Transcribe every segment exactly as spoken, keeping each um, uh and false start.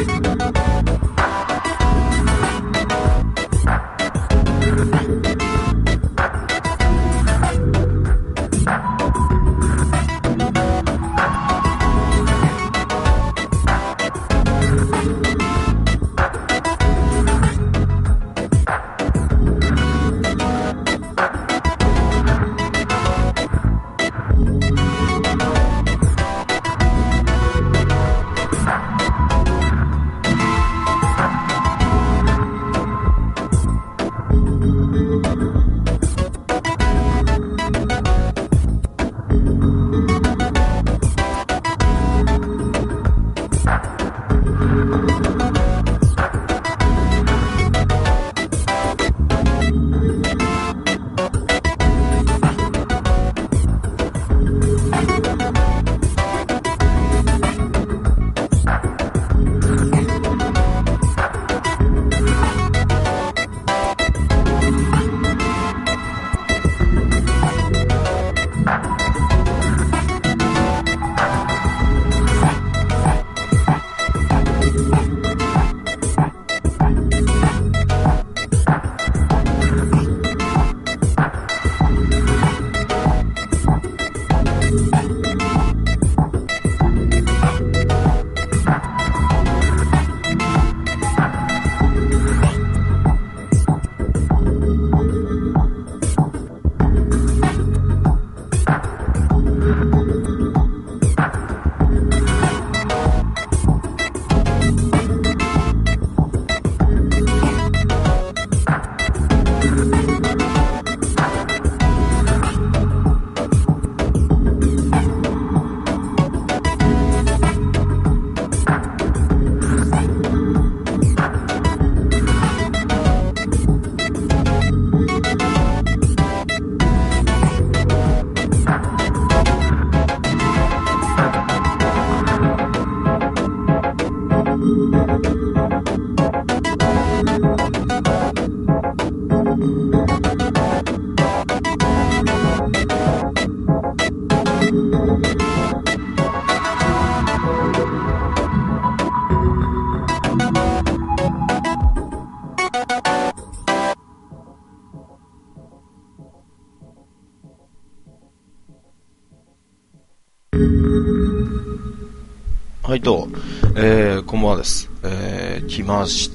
はいどう、えー、こんばんはです、えー、来ました。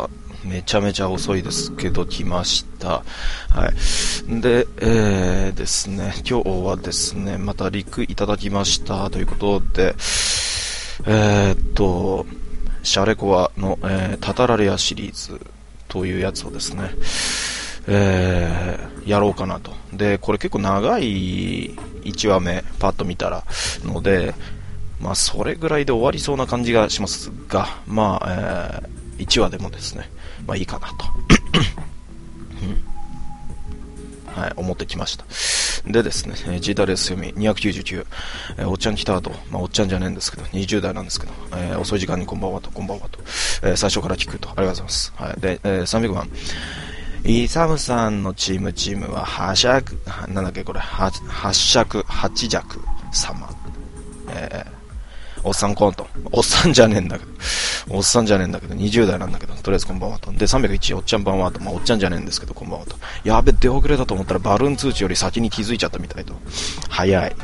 めちゃめちゃ遅いですけど来ました。はい。で、えー、ですね、今日はですね、またリクいただきましたということで、えー、っとシャレコアの、えー、タタラレアシリーズというやつをですね、えー、やろうかなと。で、これ結構長いいちわめパッと見たらので、まあそれぐらいで終わりそうな感じがしますが、まあ、えー、いちわでもですね、まあいいかなと、うん、はい、思ってきました。でですね、ジータレース読みにひゃくきゅうじゅうきゅう、えー、おっちゃん来た後、まあおっちゃんじゃねえんですけど、にじゅう代なんですけど、えー、遅い時間にこんばんはと、こんばんはと、えー、最初から聞くと、ありがとうございます。はい。で、えー、さんびゃくばん。イサムさんのチームチームは、はしゃく、なんだっけこれ、は、八尺、八尺様。えーおっさんコント。おっさんじゃねえんだけど。おっさんじゃねえんだけど、にじゅう代なんだけど、とりあえずこんばんはと。で、さんびゃくいち、おっちゃんばんはと。まあ、おっちゃんじゃねえんですけど、こんばんはと。やべ、出遅れたと思ったらバルーン通知より先に気づいちゃったみたいと。早い。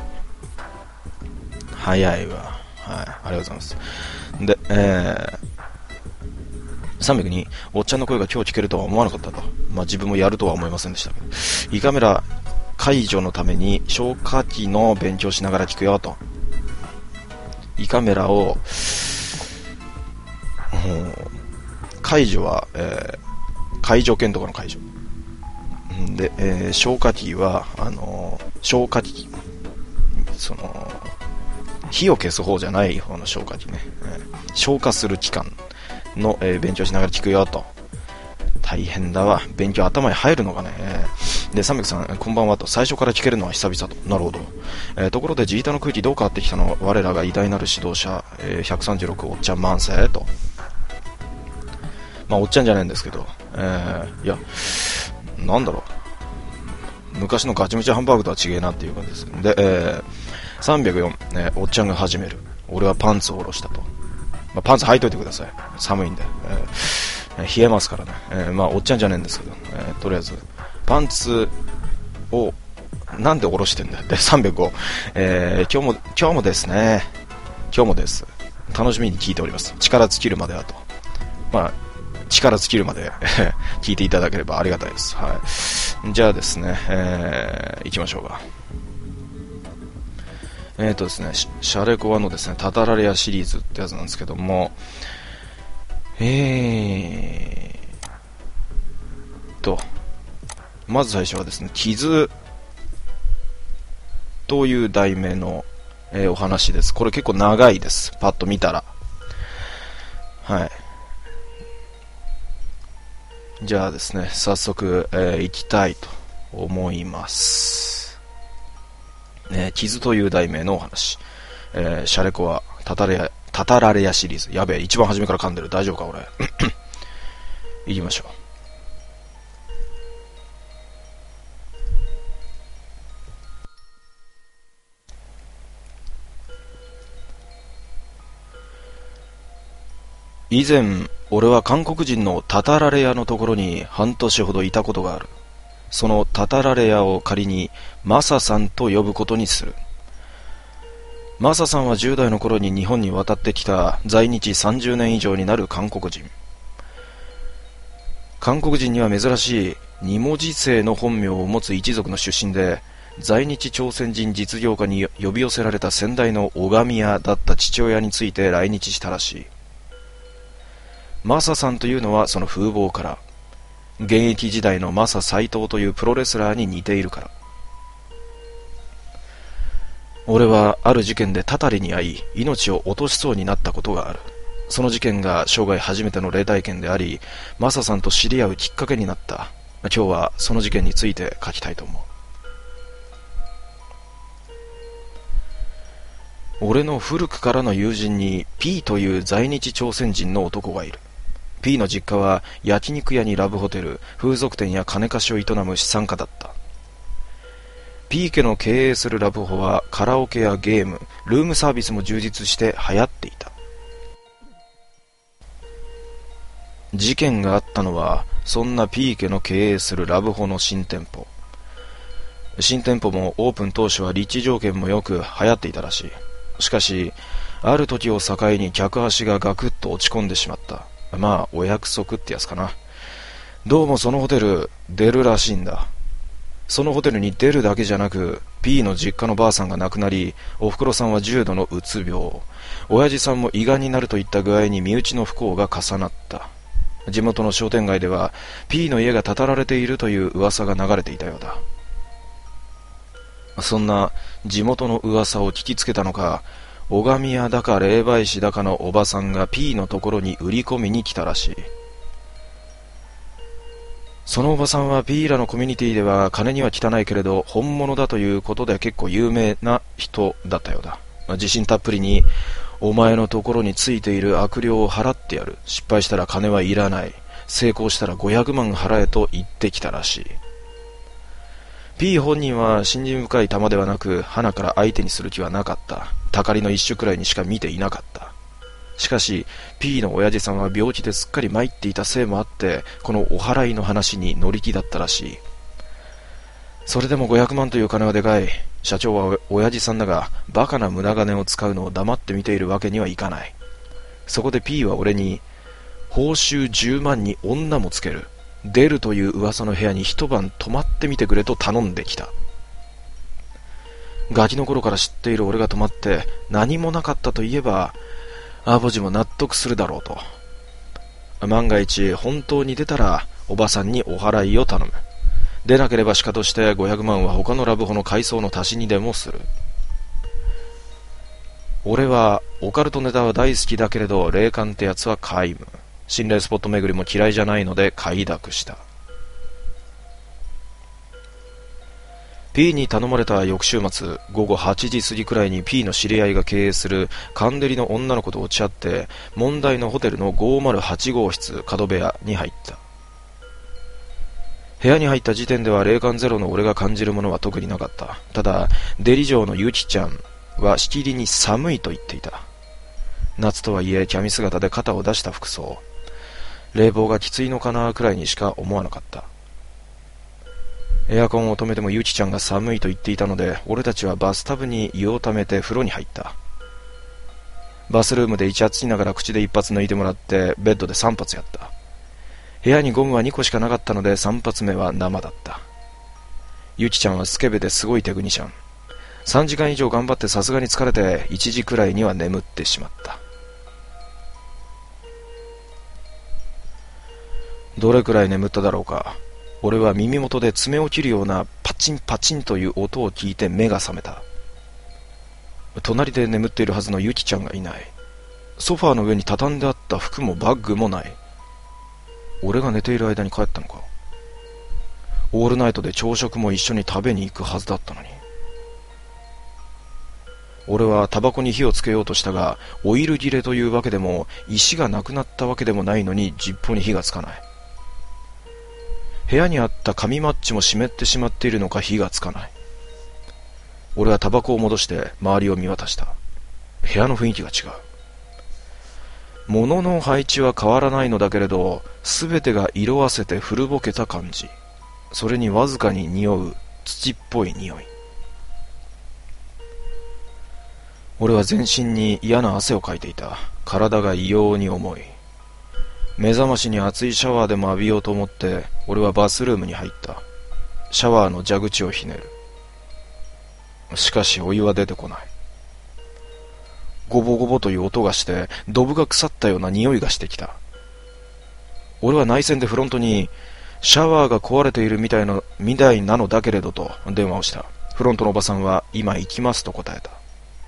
早いわ。はい。ありがとうございます。で、えー、さんびゃくに、おっちゃんの声が今日聞けるとは思わなかったと。まあ、自分もやるとは思いませんでしたけど。胃カメラ解除のために消火器の勉強しながら聞くよと。胃カメラを、うん、解除は、えー、解除券とかの解除で、えー、消火器はあのー、消火器その火を消す方じゃない方の消火器ね、えー、消火する期間の、えー、勉強しながら聞くよと。大変だわ、勉強頭に入るのがね。で、さんびゃくさん、こんばんはと。最初から聞けるのは久々と。なるほど。えー、ところでジータの空気どう変わってきたの？我らが偉大なる指導者、えー、ひゃくさんじゅうろくおっちゃん万世と。まあおっちゃんじゃないんですけど、えー、いやなんだろう、昔のガチムチハンバーグとは違えなっていう感じです。で、えー、さんびゃくよん、えー、おっちゃんが始める。俺はパンツを下ろしたと。 まあ、パンツ履いといてください。寒いんで。えー、冷えますからね。えー、まあ、おっちゃんじゃねえんですけど、えー、とりあえず、パンツを、なんで下ろしてんだで、さんびゃくご。えー、今日も、今日もですね、今日もです。楽しみに聞いております。力尽きるまであと。まあ、力尽きるまで聞いていただければありがたいです。はい。じゃあですね、えー、行きましょうか。えーとですね、シャレコアのですね、タタラレアシリーズってやつなんですけども、えーと、まず最初はですね、傷という題名の、えー、お話です。これ結構長いです。パッと見たら。はい。じゃあですね、早速、えー、行きたいと思います。ね、傷という題名のお話。えー、シャレコア、タタレア、タタラレアシリーズ。やべえ、一番初めから噛んでる。大丈夫か、俺。行きましょう。以前、俺は韓国人のタタラレ屋のところに半年ほどいたことがある。そのタタラレ屋を仮にマサさんと呼ぶことにする。マサさんはじゅう代の頃に日本に渡ってきた在日さんじゅうねん以上になる韓国人。韓国人には珍しい二文字姓の本名を持つ一族の出身で、在日朝鮮人実業家に呼び寄せられた先代の拝屋だった父親について来日したらしい。マサさんというのはその風貌から、現役時代のマサ斎藤というプロレスラーに似ているから。俺はある事件でタタリに遭い、命を落としそうになったことがある。その事件が生涯初めての霊体験であり、マサさんと知り合うきっかけになった。今日はその事件について書きたいと思う。俺の古くからの友人に P という在日朝鮮人の男がいる。P の実家は焼肉屋にラブホテル、風俗店や金貸しを営む資産家だった。P 家の経営するラブホはカラオケやゲーム、ルームサービスも充実して流行っていた。事件があったのはそんな P 家の経営するラブホの新店舗。新店舗もオープン当初は立地条件もよく流行っていたらしい。しかしある時を境に客足がガクッと落ち込んでしまった。まあお約束ってやつかな。どうもそのホテル出るらしいんだ。そのホテルに出るだけじゃなく P の実家のばあさんが亡くなり、おふくろさんは重度のうつ病、親父さんも胃がんになるといった具合に身内の不幸が重なった。地元の商店街では P の家が建たられているという噂が流れていたようだ。そんな地元の噂を聞きつけたのか、拝屋だか霊媒師だかのおばさんが P のところに売り込みに来たらしい。そのおばさんは P らのコミュニティでは金には汚いけれど本物だということで結構有名な人だったようだ。自信たっぷりに、お前のところについている悪霊を払ってやる。失敗したら金はいらない。成功したらごひゃくまん払えと言ってきたらしい。P 本人は信心深い玉ではなく、鼻から相手にする気はなかった。たかりの一種くらいにしか見ていなかった。しかし P の親父さんは病気ですっかり参っていたせいもあって、このお祓いの話に乗り気だったらしい。それでもごひゃくまんという金はでかい。社長は親父さんだが、バカな無駄金を使うのを黙って見ているわけにはいかない。そこで P は俺に、報酬じゅうまんに女もつける。出るという噂の部屋に一晩泊まってみてくれと頼んできた。ガキの頃から知っている俺が泊まって何もなかったと言えば、アボジも納得するだろうと。万が一本当に出たらおばさんにお祓いを頼む。出なければしかとしてごひゃくまんは他のラブホの改装の足しにでもする。俺はオカルトネタは大好きだけれど、霊感ってやつは皆無。心霊スポット巡りも嫌いじゃないので快諾した。 P に頼まれた翌週末午後はちじ過ぎくらいに P の知り合いが経営するカンデリの女の子と落ち合って、問題のホテルのごーまるはち号室角部屋に入った。部屋に入った時点では霊感ゼロの俺が感じるものは特になかった。ただデリ嬢のゆきちゃんはしきりに寒いと言っていた。 夏とはいえキャミ姿で肩を出した服装。冷房がきついのかなくらいにしか思わなかった。エアコンを止めてもゆきちゃんが寒いと言っていたので、俺たちはバスタブに湯をためて風呂に入った。バスルームでイチャつきながら口で一発抜いてもらってベッドで三発やった。部屋にゴムは二個しかなかったので三発目は生だった。ゆきちゃんはスケベですごいテクニシャン。三時間以上頑張ってさすがに疲れて一時くらいには眠ってしまった。どれくらい眠っただろうか。俺は耳元で爪を切るようなパチンパチンという音を聞いて目が覚めた。隣で眠っているはずのゆきちゃんがいない。ソファーの上に畳んであった服もバッグもない。俺が寝ている間に帰ったのか。オールナイトで朝食も一緒に食べに行くはずだったのに。俺はタバコに火をつけようとしたが、オイル切れというわけでも石がなくなったわけでもないのにジッポに火がつかない。部屋にあった紙マッチも湿ってしまっているのか火がつかない。俺はタバコを戻して周りを見渡した。部屋の雰囲気が違う。物の配置は変わらないのだけれど、すべてが色あせて古ぼけた感じ。それにわずかに匂う土っぽい匂い。俺は全身に嫌な汗をかいていた。体が異様に重い。目覚ましに熱いシャワーでも浴びようと思って俺はバスルームに入った。シャワーの蛇口をひねる。しかしお湯は出てこない。ゴボゴボという音がしてドブが腐ったような匂いがしてきた。俺は内線でフロントにシャワーが壊れているみたいな、みたいなのだけれどと電話をした。フロントのおばさんは今行きますと答えた。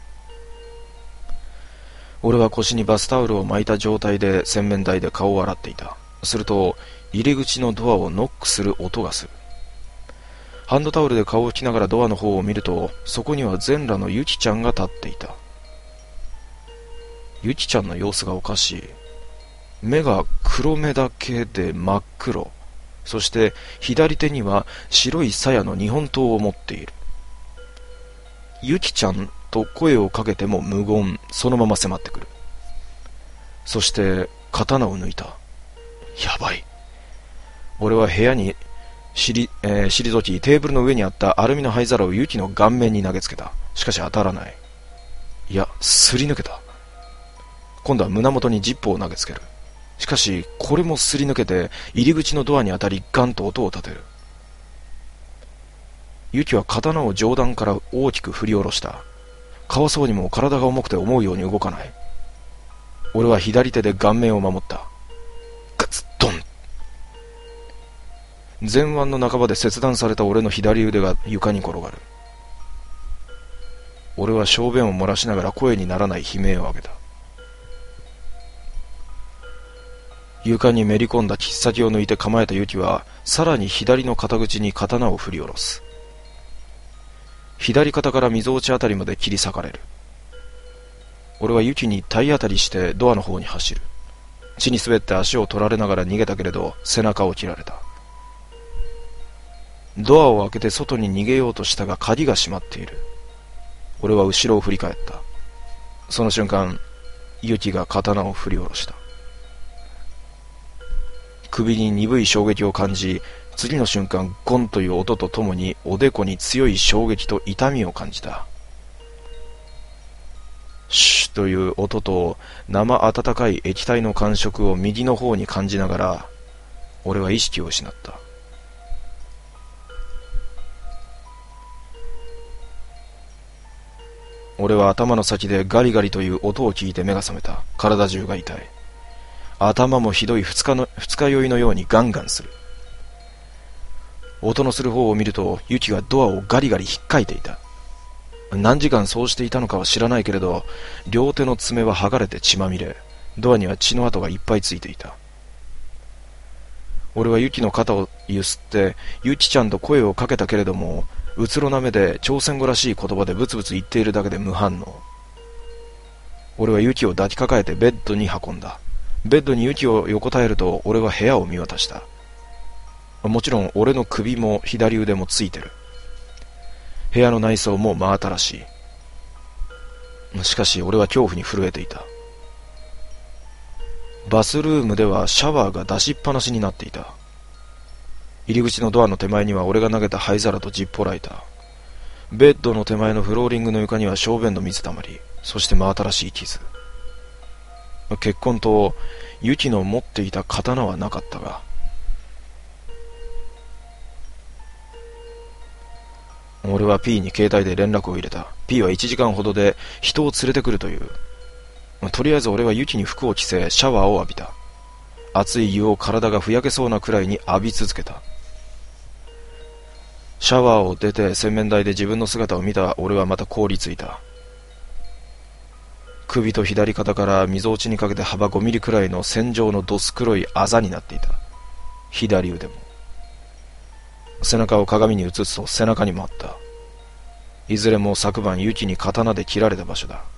俺は腰にバスタオルを巻いた状態で洗面台で顔を洗っていた。すると入り口のドアをノックする音がする。ハンドタオルで顔を拭きながらドアの方を見ると、そこには全裸のゆきちゃんが立っていた。ゆきちゃんの様子がおかしい。目が黒目だけで真っ黒。そして左手には白い鞘の日本刀を持っている。ゆきちゃんと声をかけても無言、そのまま迫ってくる。そして刀を抜いた。やばい。俺は部屋にしり、えー、退きテーブルの上にあったアルミの灰皿をユキの顔面に投げつけた。しかし当たらない。いや、すり抜けた。今度は胸元にジッポを投げつける。しかしこれもすり抜けて入り口のドアに当たりガンと音を立てる。ユキは刀を上段から大きく振り下ろした。かわそうにも体が重くて思うように動かない。俺は左手で顔面を守った。ガツッドン。前腕の半ばで切断された俺の左腕が床に転がる。俺は小便を漏らしながら声にならない悲鳴を上げた。床にめり込んだ切っ先を抜いて構えたユキはさらに左の肩口に刀を振り下ろす。左肩から溝落ちあたりまで切り裂かれる。俺はユキに体当たりしてドアの方に走る。血に滑って足を取られながら逃げたけれど背中を切られた。ドアを開けて外に逃げようとしたが鍵が閉まっている。俺は後ろを振り返った。その瞬間、ユキが刀を振り下ろした。首に鈍い衝撃を感じ、次の瞬間ゴンという音とともにおでこに強い衝撃と痛みを感じた。シュッという音と生温かい液体の感触を右の方に感じながら俺は意識を失った。俺は頭の先でガリガリという音を聞いて目が覚めた。体中が痛い。頭もひどい二日の二日酔いのようにガンガンする。音のする方を見るとユキがドアをガリガリ引っかいていた。何時間そうしていたのかは知らないけれど、両手の爪は剥がれて血まみれ、ドアには血の跡がいっぱいついていた。俺はユキの肩をゆすってユキちゃんと声をかけたけれども、うつろな目で朝鮮語らしい言葉でブツブツ言っているだけで無反応。俺はユキを抱きかかえてベッドに運んだ。ベッドにユキを横たえると俺は部屋を見渡した。もちろん俺の首も左腕もついてる。部屋の内装も真新しい。しかし俺は恐怖に震えていた。 バスルームではシャワーが出しっぱなしになっていた。入り口のドアの手前には俺が投げた灰皿とジッポライター。ベッドの手前のフローリングの床には小便の水たまり、そして真新しい傷。血痕とユキの持っていた刀はなかったが、俺は P に携帯で連絡を入れた。 P はいちじかんほどで人を連れてくるという。とりあえず俺はユキに服を着せシャワーを浴びた。熱い湯を体がふやけそうなくらいに浴び続けた。シャワーを出て洗面台で自分の姿を見た俺はまた凍りついた。首と左肩から溝落ちにかけて幅ごミリくらいの線状のどす黒いあざになっていた。左腕も。背中を鏡に映すと背中にもあった。いずれも昨晩ユキに刀で切られた場所だ。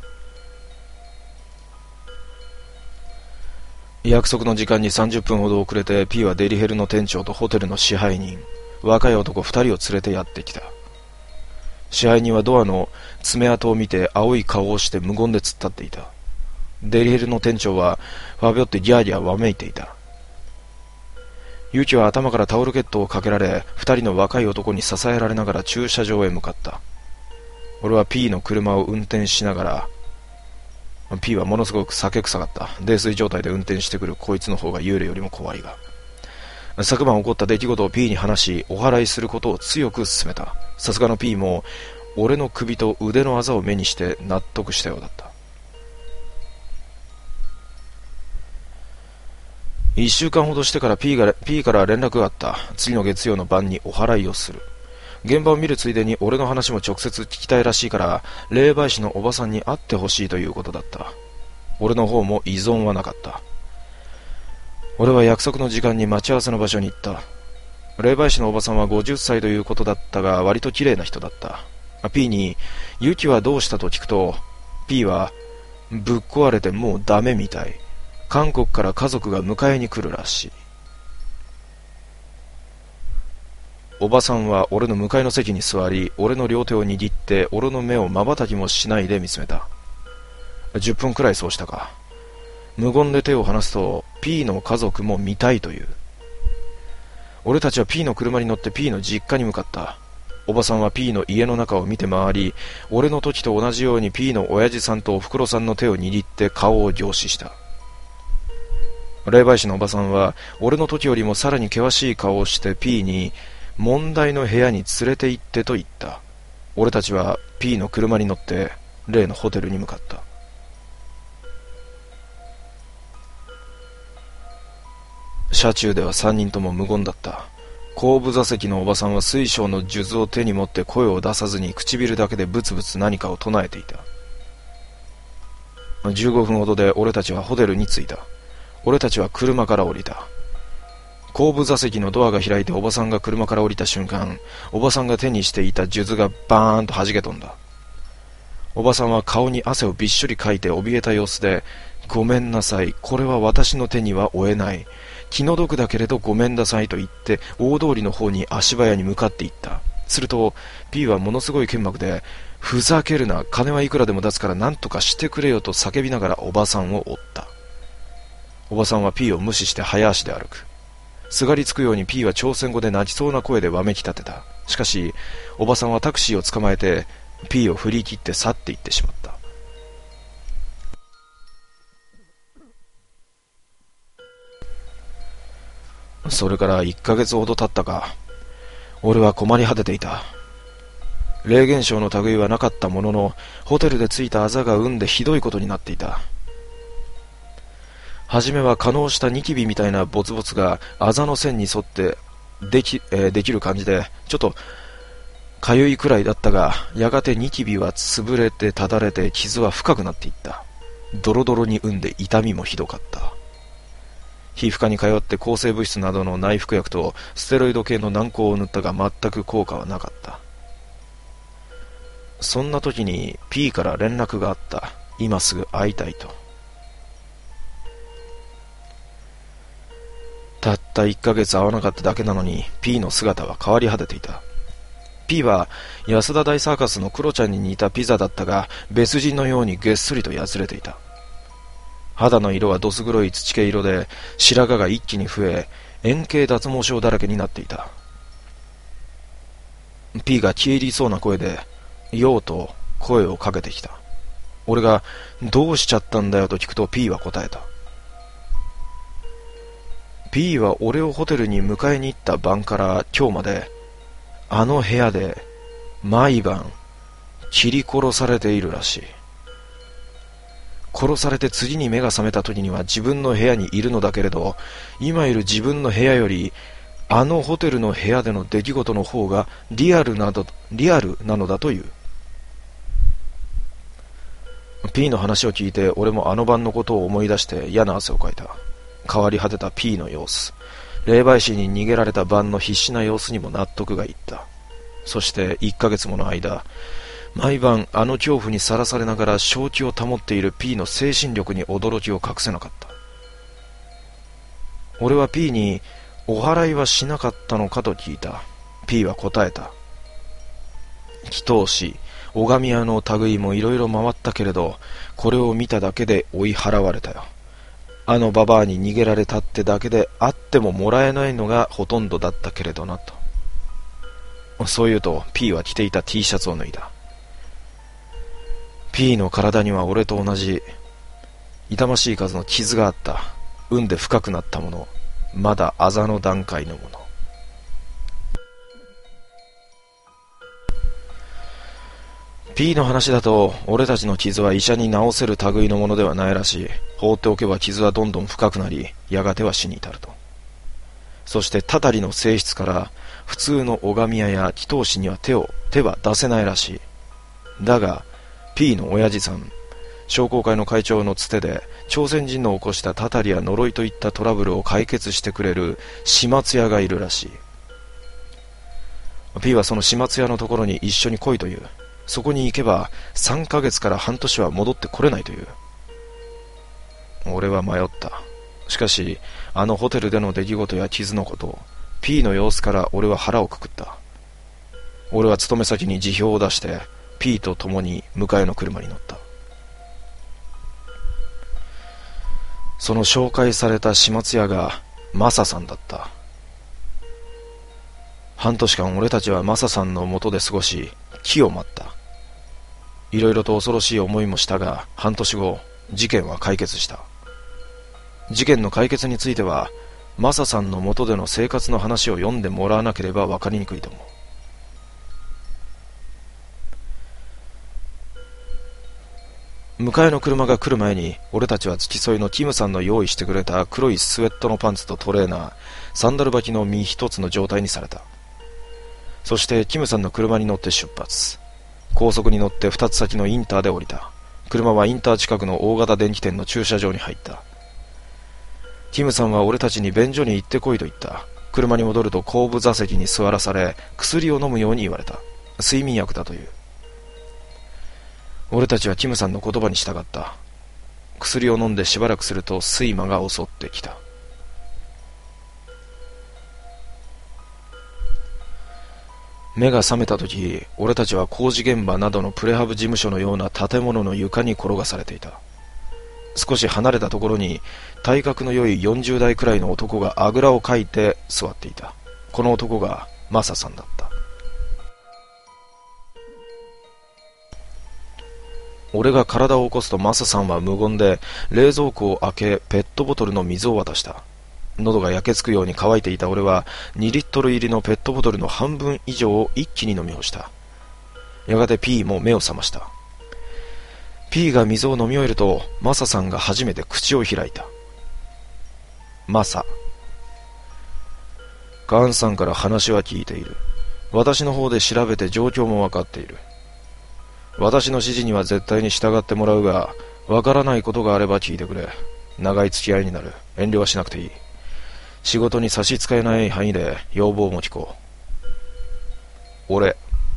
約束の時間にさんじゅっぷんほど遅れて P はデリヘルの店長とホテルの支配人、若い男ふたりを連れてやってきた。支配人はドアの爪痕を見て青い顔をして無言で突っ立っていた。デリヘルの店長はファビョってギャーギャーわめいていた。ユキは頭からタオルケットをかけられ、二人の若い男に支えられながら駐車場へ向かった。俺は P の車を運転しながら、P はものすごく酒臭かった。泥酔状態で運転してくるこいつの方が幽霊よりも怖いが。昨晩起こった出来事を P に話し、お祓いすることを強く勧めた。さすがの P も、俺の首と腕のあざを目にして納得したようだった。一週間ほどしてから P が、P から連絡があった。次の月曜の晩にお祓いをする。現場を見るついでに俺の話も直接聞きたいらしいから、霊媒師のおばさんに会ってほしいということだった。俺の方も依存はなかった。俺は約束の時間に待ち合わせの場所に行った。霊媒師のおばさんはごじゅっさいということだったが、割と綺麗な人だった。P に、ユキはどうしたと聞くと、P は、ぶっ壊れてもうダメみたい。韓国から家族が迎えに来るらしい。おばさんは俺の向かいの席に座り、俺の両手を握って俺の目を瞬きもしないで見つめた。じゅっぷんくらいそうしたか。無言で手を離すと P の家族も見たいという。俺たちは P の車に乗って P の実家に向かった。おばさんは P の家の中を見て回り、俺の時と同じように P の親父さんとおふくろさんの手を握って顔を凝視した。霊媒師のおばさんは俺の時よりもさらに険しい顔をして P に、問題の部屋に連れて行ってと言った。俺たちは P の車に乗って例のホテルに向かった。車中ではさんにんとも無言だった。後部座席のおばさんは水晶の数珠を手に持って声を出さずに唇だけでブツブツ何かを唱えていた。じゅうごふんほどで俺たちはホテルに着いた。俺たちは車から降りた。後部座席のドアが開いておばさんが車から降りた瞬間、おばさんが手にしていた数珠がバーンと弾け飛んだ。おばさんは顔に汗をびっしょりかいて怯えた様子で、ごめんなさい、これは私の手には負えない。気の毒だけれどごめんなさいと言って大通りの方に足早に向かっていった。すると P はものすごい剣幕で、ふざけるな、金はいくらでも出すから何とかしてくれよと叫びながらおばさんを追った。おばさんは P を無視して早足で歩く。すがりつくように P は朝鮮語で泣きそうな声でわめき立てた。しかしおばさんはタクシーを捕まえて P を振り切って去っていってしまった。それからいっかげつほど経ったか、俺は困り果てていた。霊現象の類はなかったものの、ホテルでついたあざが生んでひどいことになっていた。はじめは可能したニキビみたいなボツボツがあざの線に沿ってでき、えー、できる感じで、ちょっとかゆいくらいだったが、やがてニキビは潰れてただれて傷は深くなっていった。ドロドロに生んで痛みもひどかった。皮膚科に通って抗生物質などの内服薬とステロイド系の軟膏を塗ったが全く効果はなかった。そんな時に P から連絡があった。今すぐ会いたいと。たったいっかげつ会わなかっただけなのに P の姿は変わり果てていた。 P は安田大サーカスのクロちゃんに似たピザだったが、別人のようにげっそりとやつれていた。 肌の色はどす黒い土系色で、白髪が一気に増え、円形脱毛症だらけになっていた。P が消え入りそうな声で、ようと声をかけてきた。俺が、どうしちゃったんだよと聞くと P は答えた。P は俺をホテルに迎えに行った晩から今日まで、あの部屋で、毎晩、切り殺されているらしい。殺されて次に目が覚めた時には自分の部屋にいるのだけれど、今いる自分の部屋より、あのホテルの部屋での出来事の方がリアルなど、リアルなのだという。P の話を聞いて俺もあの晩のことを思い出して嫌な汗をかいた。変わり果てた P の様子、霊媒師に逃げられた晩の必死な様子にも納得がいった。そしていっかげつもの間、毎晩あの恐怖にさらされながら正気を保っている P の精神力に驚きを隠せなかった。俺は P にお祓いはしなかったのかと聞いた。 P は答えた。祈祷師、拝み屋の類もいろいろ回ったけれど、これを見ただけで追い払われたよ。あのババアに逃げられたってだけであってももらえないのがほとんどだったけれどなと。そう言うと P は着ていた T シャツを脱いだ。P の体には俺と同じ痛ましい数の傷があった。産んで深くなったもの、まだあざの段階のもの。P の話だと、俺たちの傷は医者に治せる類のものではないらしい。放っておけば傷はどんどん深くなり、やがては死に至ると。そしてたたりの性質から普通の拝み屋や祈祷師には手を手は出せないらしい。だが P の親父さん、商工会の会長のつてで朝鮮人の起こしたたたりや呪いといったトラブルを解決してくれる始末屋がいるらしい。 P はその始末屋のところに一緒に来いという。そこに行けばさんかげつから半年は戻ってこれないという。俺は迷った。しかしあのホテルでの出来事や傷のこと、 P の様子から俺は腹をくくった。俺は勤め先に辞表を出して P と共に迎えの車に乗った。その紹介された始末屋がマサさんだった。半年間俺たちはマサさんの元で過ごし、木を待った。いろいろと恐ろしい思いもしたが、半年後事件は解決した。事件の解決についてはマサさんの元での生活の話を読んでもらわなければ分かりにくいと思う。迎えの車が来る前に俺たちは付き添いのキムさんの用意してくれた黒いスウェットのパンツとトレーナー、サンダル履きの身一つの状態にされた。そしてキムさんの車に乗って出発。高速に乗って二つ先のインターで降りた。車はインター近くの大型電気店の駐車場に入った。キムさんは俺たちに便所に行ってこいと言った。車に戻ると後部座席に座らされ、薬を飲むように言われた。睡眠薬だという。俺たちはキムさんの言葉に従った。薬を飲んでしばらくすると睡魔が襲ってきた。目が覚めた時、俺たちは工事現場などのプレハブ事務所のような建物の床に転がされていた。少し離れたところに体格の良いよんじゅう代くらいの男があぐらをかいて座っていた。この男がマサさんだった。俺が体を起こすとマサさんは無言で冷蔵庫を開け、ペットボトルの水を渡した。喉が焼けつくように乾いていた俺はにリットル入りのペットボトルの半分以上を一気に飲み干した。やがて P も目を覚ました。 P が水を飲み終えるとマサさんが初めて口を開いた。マサ、ガンさんから話は聞いている。私の方で調べて状況も分かっている。私の指示には絶対に従ってもらうが、分からないことがあれば聞いてくれ。長い付き合いになる。遠慮はしなくていい。仕事に差し支えない範囲で要望も聞こう。俺、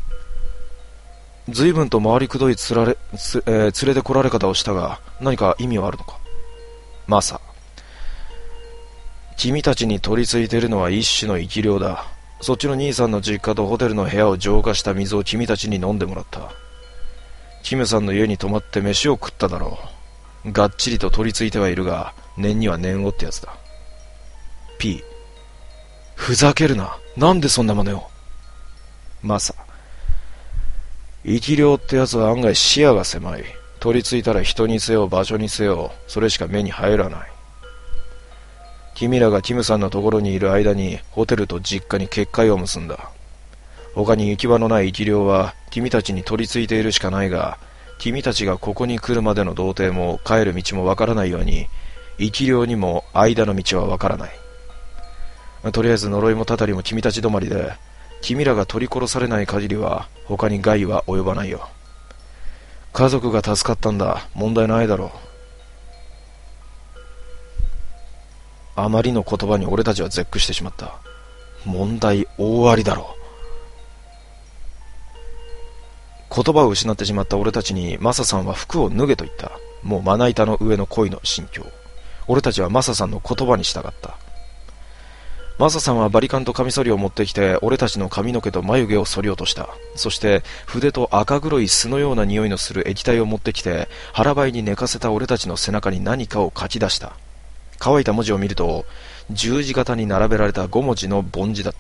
随分と回りくどいつられつ、えー、連れてこられ方をしたが、何か意味はあるのか。マサ、君たちに取り付いているのは一種の生き量だ。そっちの兄さんの実家とホテルの部屋を浄化した水を君たちに飲んでもらった。キムさんの家に泊まって飯を食っただろう。 がっちりと取り付いてはいるが、念には念をってやつだ。P、ふざけるな。なんでそんな真似を。マサ、生き量ってやつは案外視野が狭い。取り付いたら人にせよ場所にせよ、それしか目に入らない。君らがキムさんのところにいる間にホテルと実家に結界を結んだ。他に行き場のない生き量は君たちに取り付いているしかないが、君たちがここに来るまでの童貞も帰る道もわからないように、生き量にも間の道はわからない。とりあえず呪いもたたりも君たち止まりで、君らが取り殺されない限りは他に害は及ばないよ。家族が助かったんだ。問題ないだろう。あまりの言葉に俺たちは絶句してしまった。問題大ありだろう。言葉を失ってしまった俺たちにマサさんは服を脱げと言った。もうまな板の上の恋の心境。俺たちはマサさんの言葉に従った。マサさんはバリカンとカミソリを持ってきて俺たちの髪の毛と眉毛を剃り落とした。そして筆と赤黒い巣のような匂いのする液体を持ってきて腹ばいに寝かせた俺たちの背中に何かを書き出した。乾いた文字を見ると十字型に並べられたご文字の梵字だった。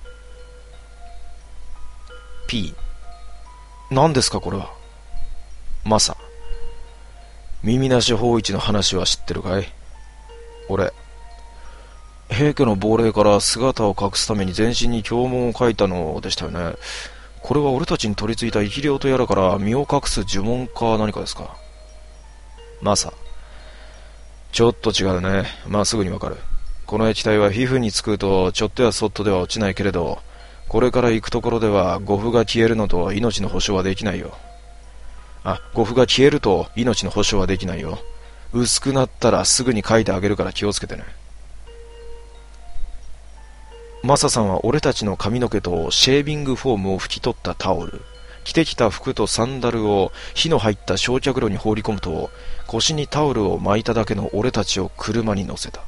P、 何ですかこれは。マサ、耳なし法一の話は知ってるかい。俺、平家の亡霊から姿を隠すために全身に経文を書いたのでしたよね。これは俺たちに取り付いた生き量とやらから身を隠す呪文か何かですか。マサ、ちょっと違うね。まあすぐにわかる。この液体は皮膚につくとちょっとやそっとでは落ちないけれど、これから行くところでは呉服が消えるのと命の保証はできないよ。あ、呉服が消えると命の保証はできないよ。薄くなったらすぐに書いてあげるから気をつけてね。マサさんは俺たちの髪の毛とシェービングフォームを拭き取ったタオル、着てきた服とサンダルを火の入った焼却炉に放り込むと、腰にタオルを巻いただけの俺たちを車に乗せた。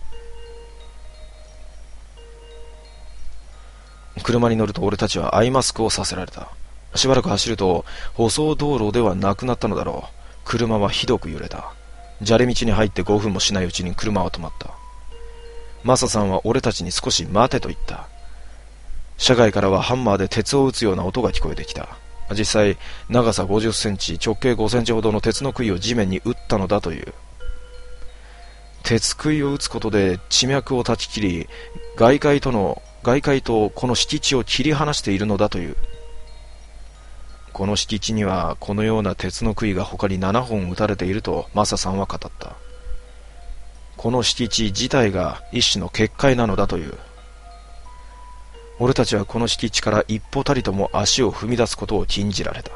車に乗ると俺たちはアイマスクをさせられた。しばらく走ると舗装道路ではなくなったのだろう。車はひどく揺れた。砂利道に入ってごふんもしないうちに車は止まった。マサさんは俺たちに少し待てと言った。車外からはハンマーで鉄を打つような音が聞こえてきた。実際長さごじゅっセンチ、直径ごセンチほどの鉄の杭を地面に打ったのだという。鉄杭を打つことで地脈を断ち切り、外界との外界とこの敷地を切り離しているのだという。この敷地にはこのような鉄の杭が他にななほん打たれているとマサさんは語った。この敷地自体が一種の結界なのだという。俺たちはこの敷地から一歩たりとも足を踏み出すことを禁じられた。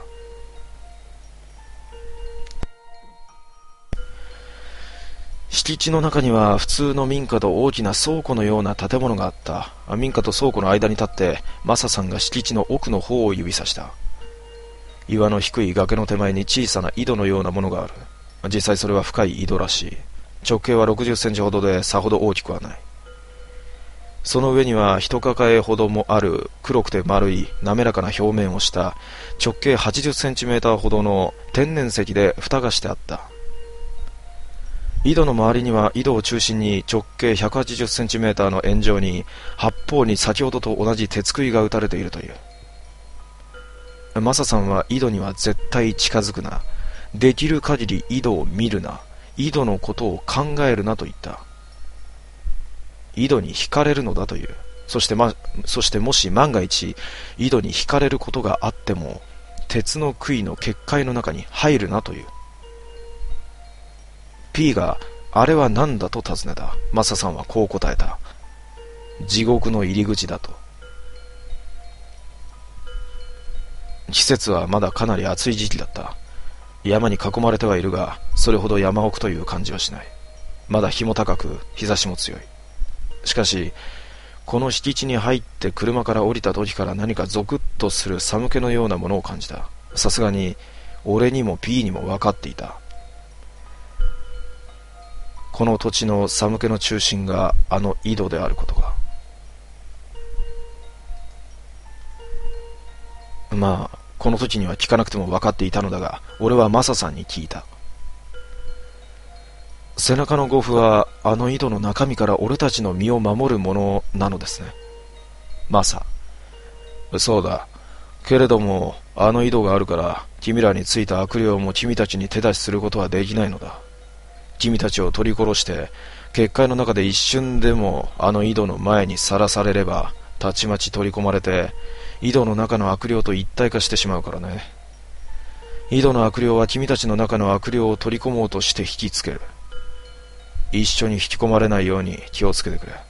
敷地の中には普通の民家と大きな倉庫のような建物があった。民家と倉庫の間に立ってマサさんが敷地の奥の方を指さした。岩の低い崖の手前に小さな井戸のようなものがある。実際それは深い井戸らしい。直径はろくじゅっセンチほどでさほど大きくはない。その上には一抱えほどもある黒くて丸い滑らかな表面をした直径はちじゅっセンチメーターほどの天然石で蓋がしてあった。井戸の周りには井戸を中心に直径ひゃくはちじゅっセンチメーターの円状に八方に先ほどと同じ鉄杭が打たれているという。マサさんは井戸には絶対近づくな。できる限り井戸を見るな。井戸のことを考えるなと言った。井戸に惹かれるのだという。そして、ま、そしてもし万が一井戸に惹かれることがあっても鉄の杭の結界の中に入るなという。P があれは何だと尋ねた。マサさんはこう答えた。地獄の入り口だと。季節はまだかなり暑い時期だった。山に囲まれてはいるが、それほど山奥という感じはしない。まだ日も高く、日差しも強い。しかし、この敷地に入って車から降りた時から何かゾクッとする寒気のようなものを感じた。さすがに、俺にも P にも分かっていた。この土地の寒気の中心があの井戸であることが。まあ、この時には聞かなくても分かっていたのだが、俺はマサさんに聞いた。 背中の護符はあの井戸の中身から俺たちの身を守るものなのですね。マサ。そうだ。けれどもあの井戸があるから君らについた悪霊も君たちに手出しすることはできないのだ。君たちを取り殺して結界の中で一瞬でもあの井戸の前にさらされればたちまち取り込まれて井戸の中の悪霊と一体化してしまうからね。井戸の悪霊は君たちの中の悪霊を取り込もうとして引きつける。一緒に引き込まれないように気をつけてくれ。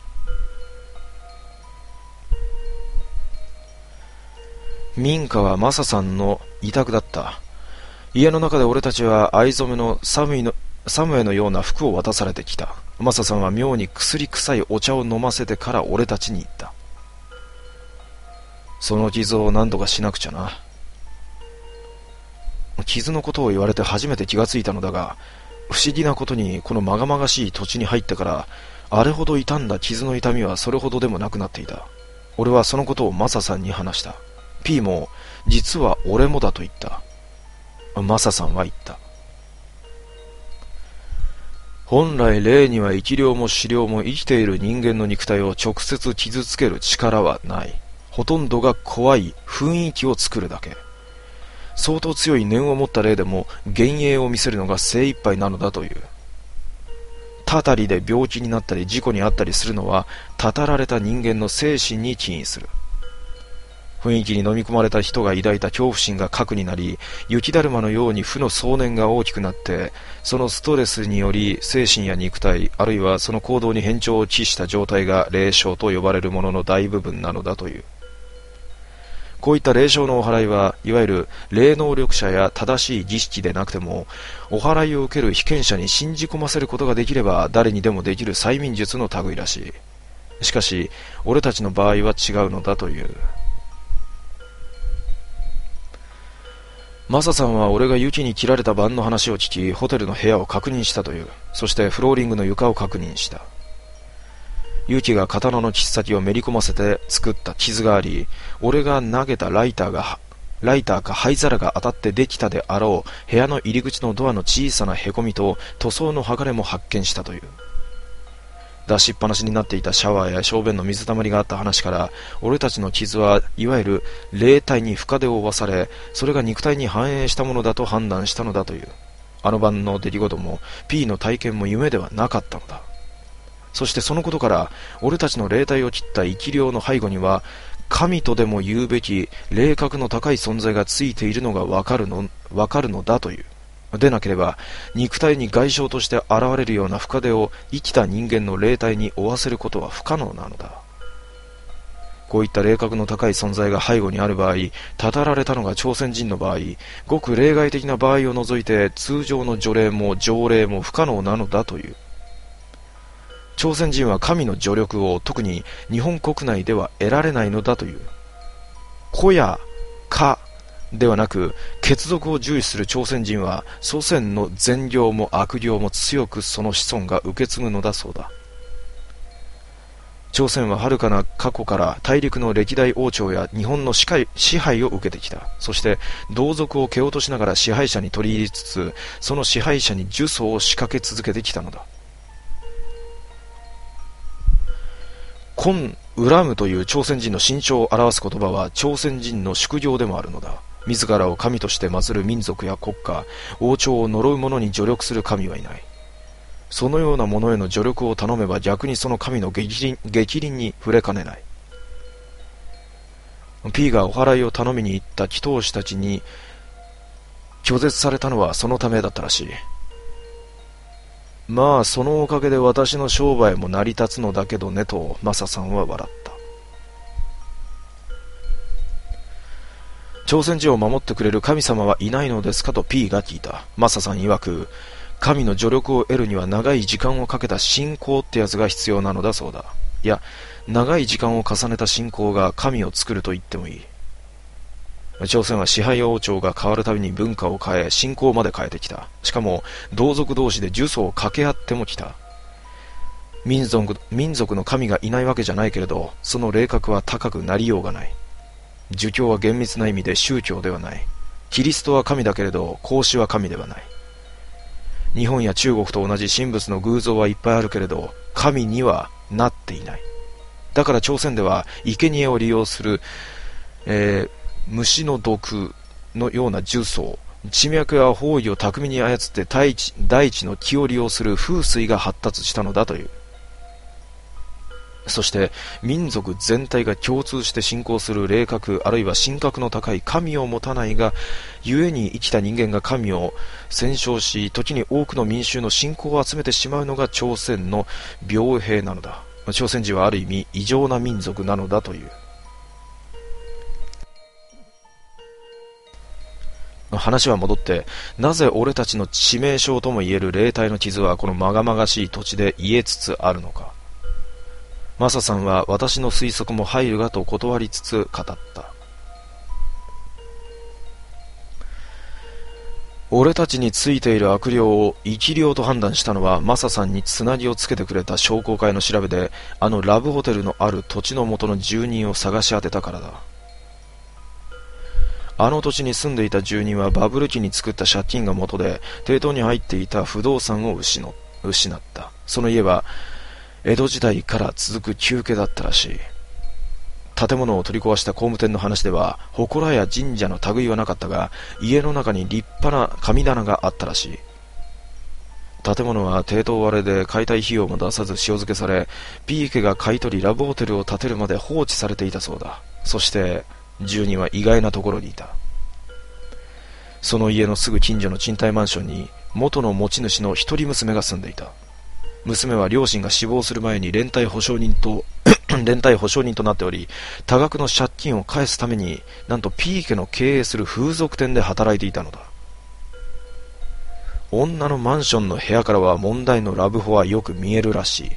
民家はマサさんの委託だった。家の中で俺たちは藍染めのサムイのサムエのような服を渡されてきた。マサさんは妙に薬臭いお茶を飲ませてから俺たちに言った。その傷を何とかしなくちゃな。傷のことを言われて初めて気がついたのだが、不思議なことにこのまがまがしい土地に入ってからあれほど傷んだ傷の痛みはそれほどでもなくなっていた。俺はそのことをマサさんに話した。P も実は俺もだと言った。マサさんは言った。本来霊には生き霊も死霊も生きている人間の肉体を直接傷つける力はない。ほとんどが怖い雰囲気を作るだけ。相当強い念を持った霊でも幻影を見せるのが精一杯なのだという。たたりで病気になったり事故にあったりするのはたたられた人間の精神に起因する。雰囲気に飲み込まれた人が抱いた恐怖心が核になり、雪だるまのように負の想念が大きくなって、そのストレスにより精神や肉体、あるいはその行動に変調を期した状態が霊障と呼ばれるものの大部分なのだという。こういった霊障のお祓いは、いわゆる霊能力者や正しい儀式でなくても、お祓いを受ける被験者に信じ込ませることができれば誰にでもできる催眠術の類らしい。しかし、俺たちの場合は違うのだという。マサさんは俺が雪に切られた晩の話を聞き、ホテルの部屋を確認したという。そしてフローリングの床を確認した。雪が刀の切っ先をめり込ませて作った傷があり、俺が投げたライターが、ライターか灰皿が当たってできたであろう部屋の入り口のドアの小さなへこみと塗装の剥がれも発見したという。出しっぱなしになっていたシャワーや小便の水たまりがあった話から、俺たちの傷はいわゆる霊体に深手を負わされ、それが肉体に反映したものだと判断したのだという。あの晩の出来事も P の体験も夢ではなかったのだ。そしてそのことから俺たちの霊体を切った生き霊の背後には神とでも言うべき霊格の高い存在がついているのがわかるの、わかるのだという。でなければ肉体に外傷として現れるような深手を生きた人間の霊体に負わせることは不可能なのだ。こういった霊格の高い存在が背後にある場合、たたられたのが朝鮮人の場合、ごく例外的な場合を除いて通常の除霊も条例も不可能なのだという。朝鮮人は神の助力を特に日本国内では得られないのだという。子や家ではなく血族を重視する朝鮮人は祖先の善行も悪行も強くその子孫が受け継ぐのだそうだ。朝鮮は遥かな過去から大陸の歴代王朝や日本の支配、支配を受けてきた。そして同族を蹴落としながら支配者に取り入れつつ、その支配者に呪詛を仕掛け続けてきたのだ。根恨むという朝鮮人の心象を表す言葉は朝鮮人の宿業でもあるのだ。自らを神として祀る民族や国家、王朝を呪う者に助力する神はいない。そのような者への助力を頼めば逆にその神の逆鱗、逆鱗に触れかねない。P がお祓いを頼みに行った祈祷師たちに拒絶されたのはそのためだったらしい。まあそのおかげで私の商売も成り立つのだけどねとマサさんは笑った。朝鮮人を守ってくれる神様はいないのですかと P が聞いた。マサさん曰く、神の助力を得るには長い時間をかけた信仰ってやつが必要なのだそうだ。いや、長い時間を重ねた信仰が神を作ると言ってもいい。朝鮮は支配王朝が変わるたびに文化を変え、信仰まで変えてきた。しかも同族同士で呪詛を掛け合ってもきた。民族、民族の神がいないわけじゃないけれど、その霊格は高くなりようがない。儒教は厳密な意味で宗教ではない。キリストは神だけれど孔子は神ではない。 日本や中国と同じ神仏の偶像はいっぱいあるけれど、神にはなっていない。だから朝鮮では生贄を利用する、えー、虫の毒のような呪詛、地脈や方位を巧みに操って大地、大地の気を利用する風水が発達したのだという。そして民族全体が共通して信仰する霊格、あるいは神格の高い神を持たないが故に生きた人間が神を戦勝し、時に多くの民衆の信仰を集めてしまうのが朝鮮の病兵なのだ。朝鮮人はある意味異常な民族なのだという。話は戻って、なぜ俺たちの致命傷ともいえる霊体の傷はこのまがまがしい土地で癒えつつあるのか。マサさんは私の推測も入るがと断りつつ語った。俺たちについている悪霊を生き霊と判断したのは、マサさんにつなぎをつけてくれた商工会の調べで、あのラブホテルのある土地の元の住人を探し当てたからだ。あの土地に住んでいた住人はバブル期に作った借金が元で抵当に入っていた不動産を失った。その家は江戸時代から続く旧家だったらしい。建物を取り壊した工務店の話では、祠や神社の類はなかったが、家の中に立派な神棚があったらしい。建物は抵当割れで解体費用も出さず塩漬けされ、P家が買い取りラブホテルを建てるまで放置されていたそうだ。そして住人は意外なところにいた。その家のすぐ近所の賃貸マンションに元の持ち主の一人娘が住んでいた。娘は両親が死亡する前に連帯保証人と連帯保証人となっており、多額の借金を返すためになんと P 家の経営する風俗店で働いていたのだ。女のマンションの部屋からは問題のラブホはよく見えるらしい。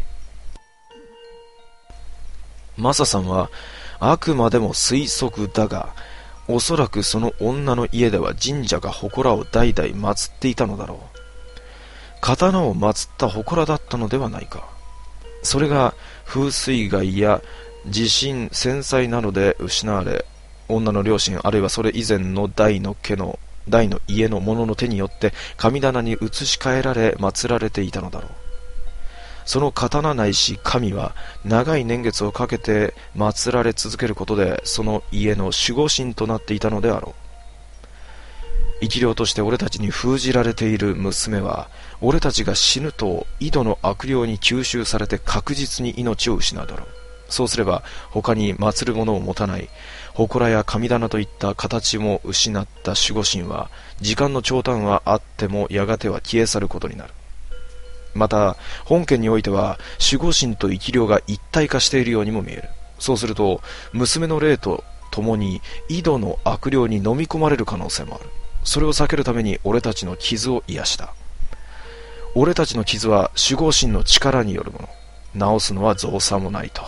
マサさんはあくまでも推測だが、おそらくその女の家では神社が祠を代々祀っていたのだろう。刀を祀った祠だったのではないか。それが風水害や地震、戦災などで失われ、女の両親あるいはそれ以前の代の家の代の家の者の手によって神棚に移し替えられ祀られていたのだろう。その刀ないし神は長い年月をかけて祀られ続けることで、その家の守護神となっていたのであろう。生き霊として俺たちに封じられている娘は、俺たちが死ぬと井戸の悪霊に吸収されて確実に命を失うだろう。そうすれば他に祀るものを持たない祠や神棚といった形も失った守護神は、時間の長短はあってもやがては消え去ることになる。また本件においては守護神と生き霊が一体化しているようにも見える。そうすると娘の霊と共に井戸の悪霊に飲み込まれる可能性もある。それを避けるために俺たちの傷を癒した。俺たちの傷は守護神の力によるもの。治すのは造作もないと。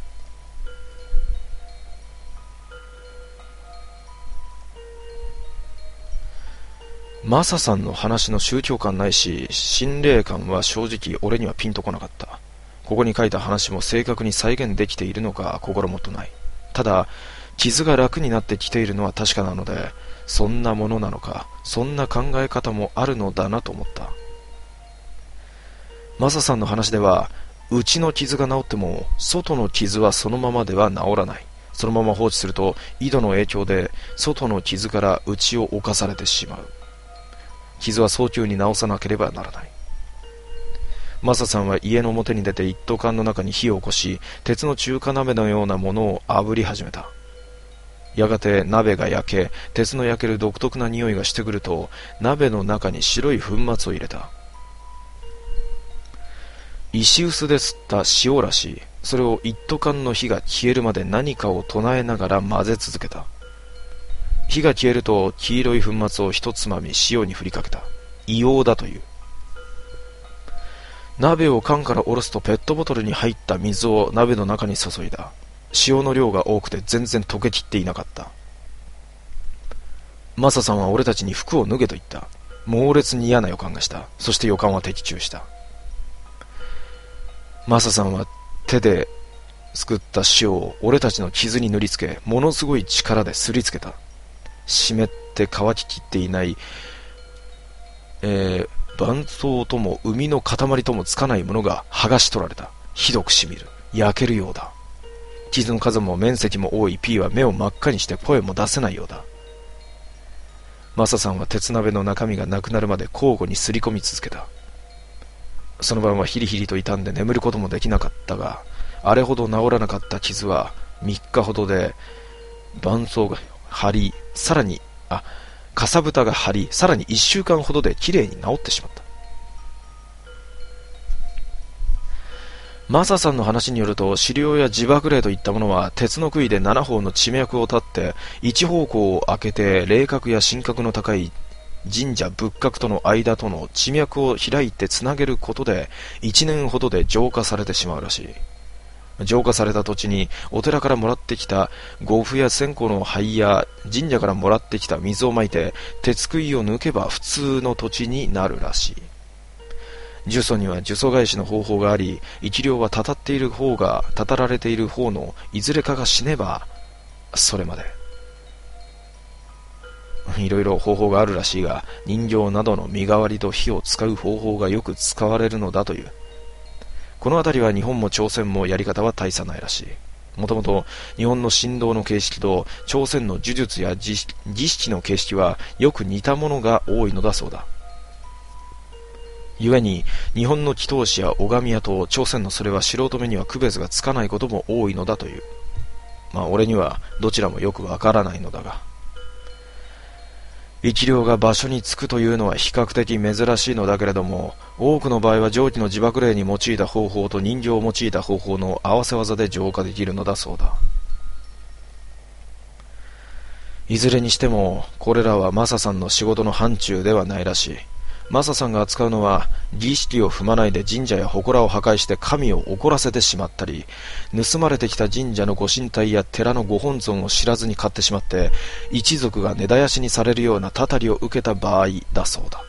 マサさんの話の宗教感ないし心霊感は正直俺にはピンとこなかった。ここに書いた話も正確に再現できているのか心もとない。ただ傷が楽になってきているのは確かなので、そんなものなのか、そんな考え方もあるのだなと思った。マサさんの話では、内の傷が治っても外の傷はそのままでは治らない。そのまま放置すると井戸の影響で外の傷から内を侵されてしまう。傷は早急に治さなければならない。マサさんは家の表に出て一斗缶の中に火を起こし、鉄の中華鍋のようなものを炙り始めた。やがて鍋が焼け、鉄の焼ける独特な匂いがしてくると、鍋の中に白い粉末を入れた。石臼で吸った塩らしい。それを一斗缶の火が消えるまで何かを唱えながら混ぜ続けた。火が消えると黄色い粉末を一つまみ塩に振りかけた。硫黄だという。鍋を缶から下ろすとペットボトルに入った水を鍋の中に注いだ。塩の量が多くて全然溶けきっていなかった。マサさんは俺たちに服を脱げと言った。猛烈に嫌な予感がした。そして予感は的中した。マサさんは手ですくった塩を俺たちの傷に塗りつけ、ものすごい力ですりつけた。湿って乾ききっていない、えー、 絆創とも海の塊ともつかないものが剥がし取られた。ひどくしみる。焼けるようだ。傷の数も面積も多い P は目を真っ赤にして声も出せないようだ。マサさんは鉄鍋の中身がなくなるまで交互にすり込み続けた。その晩はヒリヒリと痛んで眠ることもできなかったが、あれほど治らなかった傷はみっかほどで絆創が張り、さらに、あ、かさぶたが張り、さらにいっしゅうかんほどできれいに治ってしまった。マサさんの話によると、狩猟や自爆霊といったものは鉄の杭でななほうの地脈を立って一方向を開けて霊覚や神格の高い神社仏閣との間との地脈を開いてつなげることでいちねんほどで浄化されてしまうらしい。浄化された土地にお寺からもらってきた呉服や線香の灰や神社からもらってきた水をまいて鉄杭を抜けば普通の土地になるらしい。呪詛には呪詛返しの方法があり、一両はたたっている方が、たたられている方のいずれかが死ねば、それまで。いろいろ方法があるらしいが、人形などの身代わりと火を使う方法がよく使われるのだという。このあたりは日本も朝鮮もやり方は大差ないらしい。もともと日本の神道の形式と朝鮮の呪術や儀式の形式はよく似たものが多いのだそうだ。故に日本の祈祷師や拝み屋と朝鮮のそれは素人目には区別がつかないことも多いのだという。まあ俺にはどちらもよくわからないのだが、一両が場所につくというのは比較的珍しいのだけれども、多くの場合は上記の自爆霊に用いた方法と人形を用いた方法の合わせ技で浄化できるのだそうだ。いずれにしてもこれらはマサさんの仕事の範疇ではないらしい。マサさんが扱うのは儀式を踏まないで神社や祠を破壊して神を怒らせてしまったり、盗まれてきた神社のご神体や寺のご本尊を知らずに買ってしまって一族が根絶やしにされるようなたたりを受けた場合だそうだ。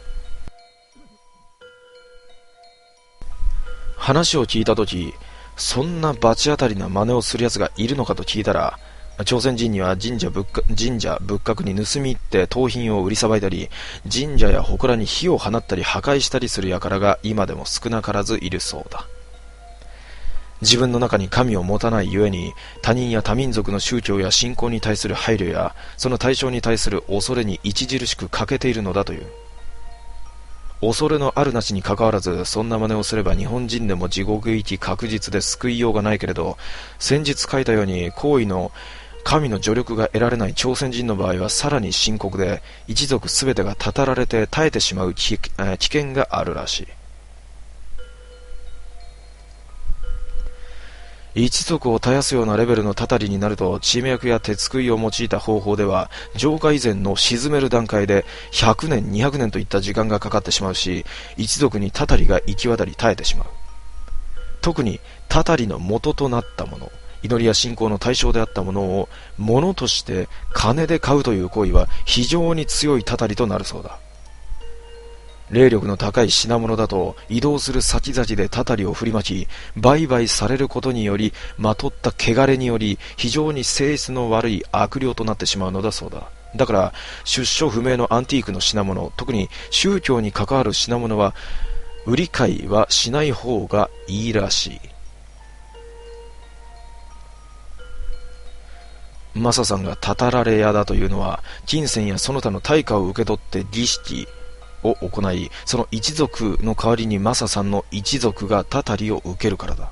話を聞いたとき、そんな罰当たりな真似をする奴がいるのかと聞いたら、朝鮮人には神社仏閣、神社仏閣に盗み入って盗品を売りさばいたり、神社や祠に火を放ったり破壊したりする輩が今でも少なからずいるそうだ。自分の中に神を持たないゆえに、他人や他民族の宗教や信仰に対する配慮やその対象に対する恐れに著しく欠けているのだという。恐れのあるなしにかかわらず、そんな真似をすれば日本人でも地獄行き確実で救いようがないけれど、先日書いたように行為の神の助力が得られない朝鮮人の場合はさらに深刻で、一族すべてがたたられて耐えてしまう危険があるらしい。一族を絶やすようなレベルのたたりになると、地脈や鉄杭を用いた方法では浄化以前の沈める段階でひゃくねんにひゃくねんといった時間がかかってしまうし、一族にたたりが行き渡り絶えてしまう。特にたたりの元となったもの、祈りや信仰の対象であったものを物として金で買うという行為は非常に強いたたりとなるそうだ。霊力の高い品物だと移動する先々でたたりを振りまき、売買されることによりまとった汚れにより非常に性質の悪い悪霊となってしまうのだそうだ。だから出所不明のアンティークの品物、特に宗教に関わる品物は売り買いはしない方がいいらしい。マサさんがたたられ屋だというのは、金銭やその他の対価を受け取って儀式を行い、その一族の代わりにマサさんの一族がたたりを受けるからだ。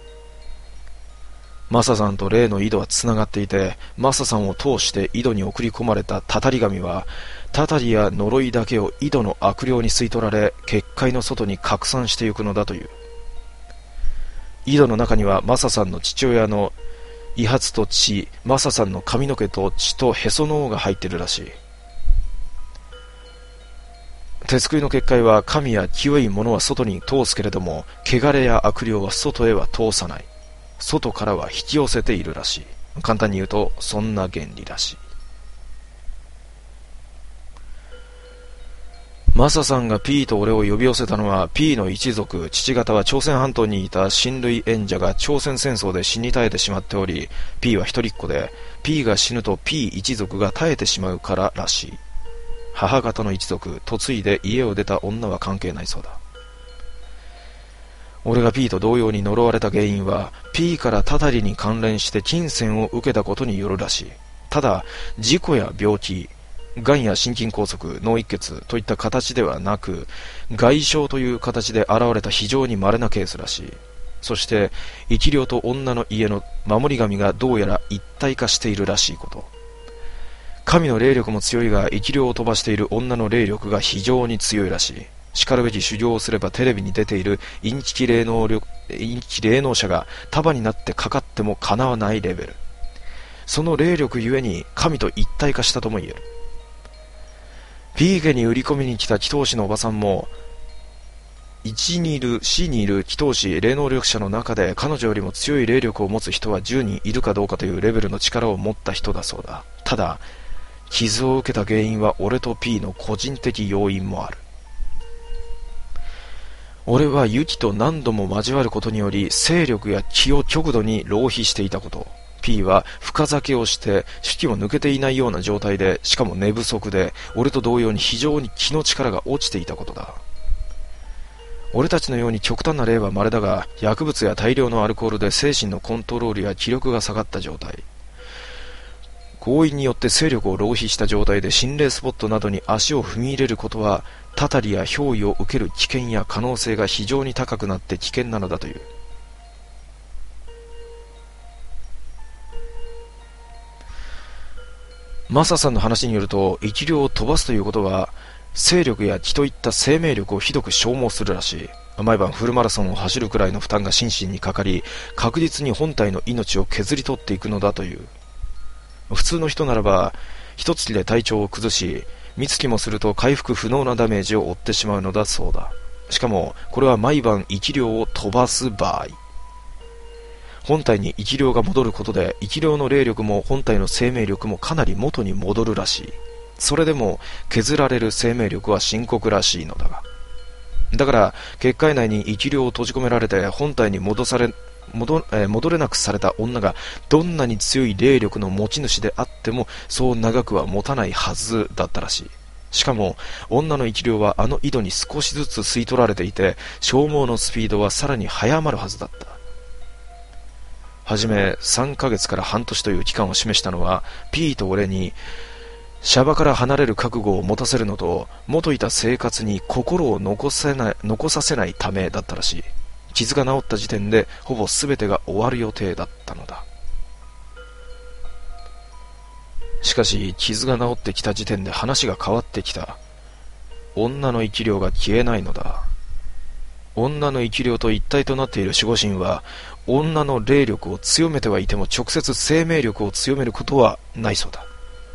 マサさんと霊の井戸はつながっていて、マサさんを通して井戸に送り込まれたたたり神は、たたりや呪いだけを井戸の悪霊に吸い取られ、結界の外に拡散していくのだという。井戸の中にはマサさんの父親の遺髪と血、マサさんの髪の毛と血とへその緒が入っているらしい。鉄杭の結界は神や清いものは外に通すけれども、汚れや悪霊は外へは通さない。外からは引き寄せているらしい。簡単に言うとそんな原理らしい。マサさんが P と俺を呼び寄せたのは P の一族、父方は朝鮮半島にいた親類縁者が朝鮮戦争で死に絶えてしまっており、 P は一人っ子で P が死ぬと P 一族が絶えてしまうかららしい。 母方の一族、嫁いで家を出た女は関係ないそうだ。俺が P と同様に呪われた原因は P からたたりに関連して金銭を受けたことによるらしい。ただ、事故や病気、がんや心筋梗塞、脳一血といった形ではなく、外傷という形で現れた非常に稀なケースらしい。そして、生き霊と女の家の守り神がどうやら一体化しているらしいこと。神の霊力も強いが、生き霊を飛ばしている女の霊力が非常に強いらしい。しかるべき修行をすればテレビに出ているインチキ霊能力、インチキ霊能者が束になってかかってもかなわないレベル。その霊力ゆえに神と一体化したとも言える。P 家に売り込みに来た祈祷師のおばさんも、いちにいる C にいる祈祷師霊能力者の中で彼女よりも強い霊力を持つ人はじゅうにんいるかどうかというレベルの力を持った人だそうだ。ただ、傷を受けた原因は俺と P の個人的要因もある。俺はユキと何度も交わることにより勢力や気を極度に浪費していたこと。P は深酒をして手記を抜けていないような状態で、しかも寝不足で、俺と同様に非常に気の力が落ちていたことだ。俺たちのように極端な例は稀だが、薬物や大量のアルコールで精神のコントロールや気力が下がった状態、強引によって勢力を浪費した状態で心霊スポットなどに足を踏み入れることは、たたりや憑依を受ける危険や可能性が非常に高くなって危険なのだという。マサさんの話によると、生き霊を飛ばすということは、勢力や気といった生命力をひどく消耗するらしい。毎晩フルマラソンを走るくらいの負担が心身にかかり、確実に本体の命を削り取っていくのだという。普通の人ならば、一月で体調を崩し、三月もすると回復不能なダメージを負ってしまうのだそうだ。しかも、これは毎晩生き霊を飛ばす場合。本体に生き霊が戻ることで、生き霊の霊力も本体の生命力もかなり元に戻るらしい。それでも削られる生命力は深刻らしいのだが。だから、結界内に生き霊を閉じ込められて本体に戻され、戻、えー、戻れなくされた女がどんなに強い霊力の持ち主であってもそう長くは持たないはずだったらしい。しかも、女の生き霊はあの井戸に少しずつ吸い取られていて、消耗のスピードはさらに速まるはずだった。はじめさんかげつから半年という期間を示したのは P と俺にシャバから離れる覚悟を持たせるのと元いた生活に心を残せない、残させないためだったらしい。傷が治った時点でほぼ全てが終わる予定だったのだ。しかし傷が治ってきた時点で話が変わってきた。女の生き霊が消えないのだ。女の生き霊と一体となっている守護神は女の霊力を強めてはいても直接生命力を強めることはないそうだ。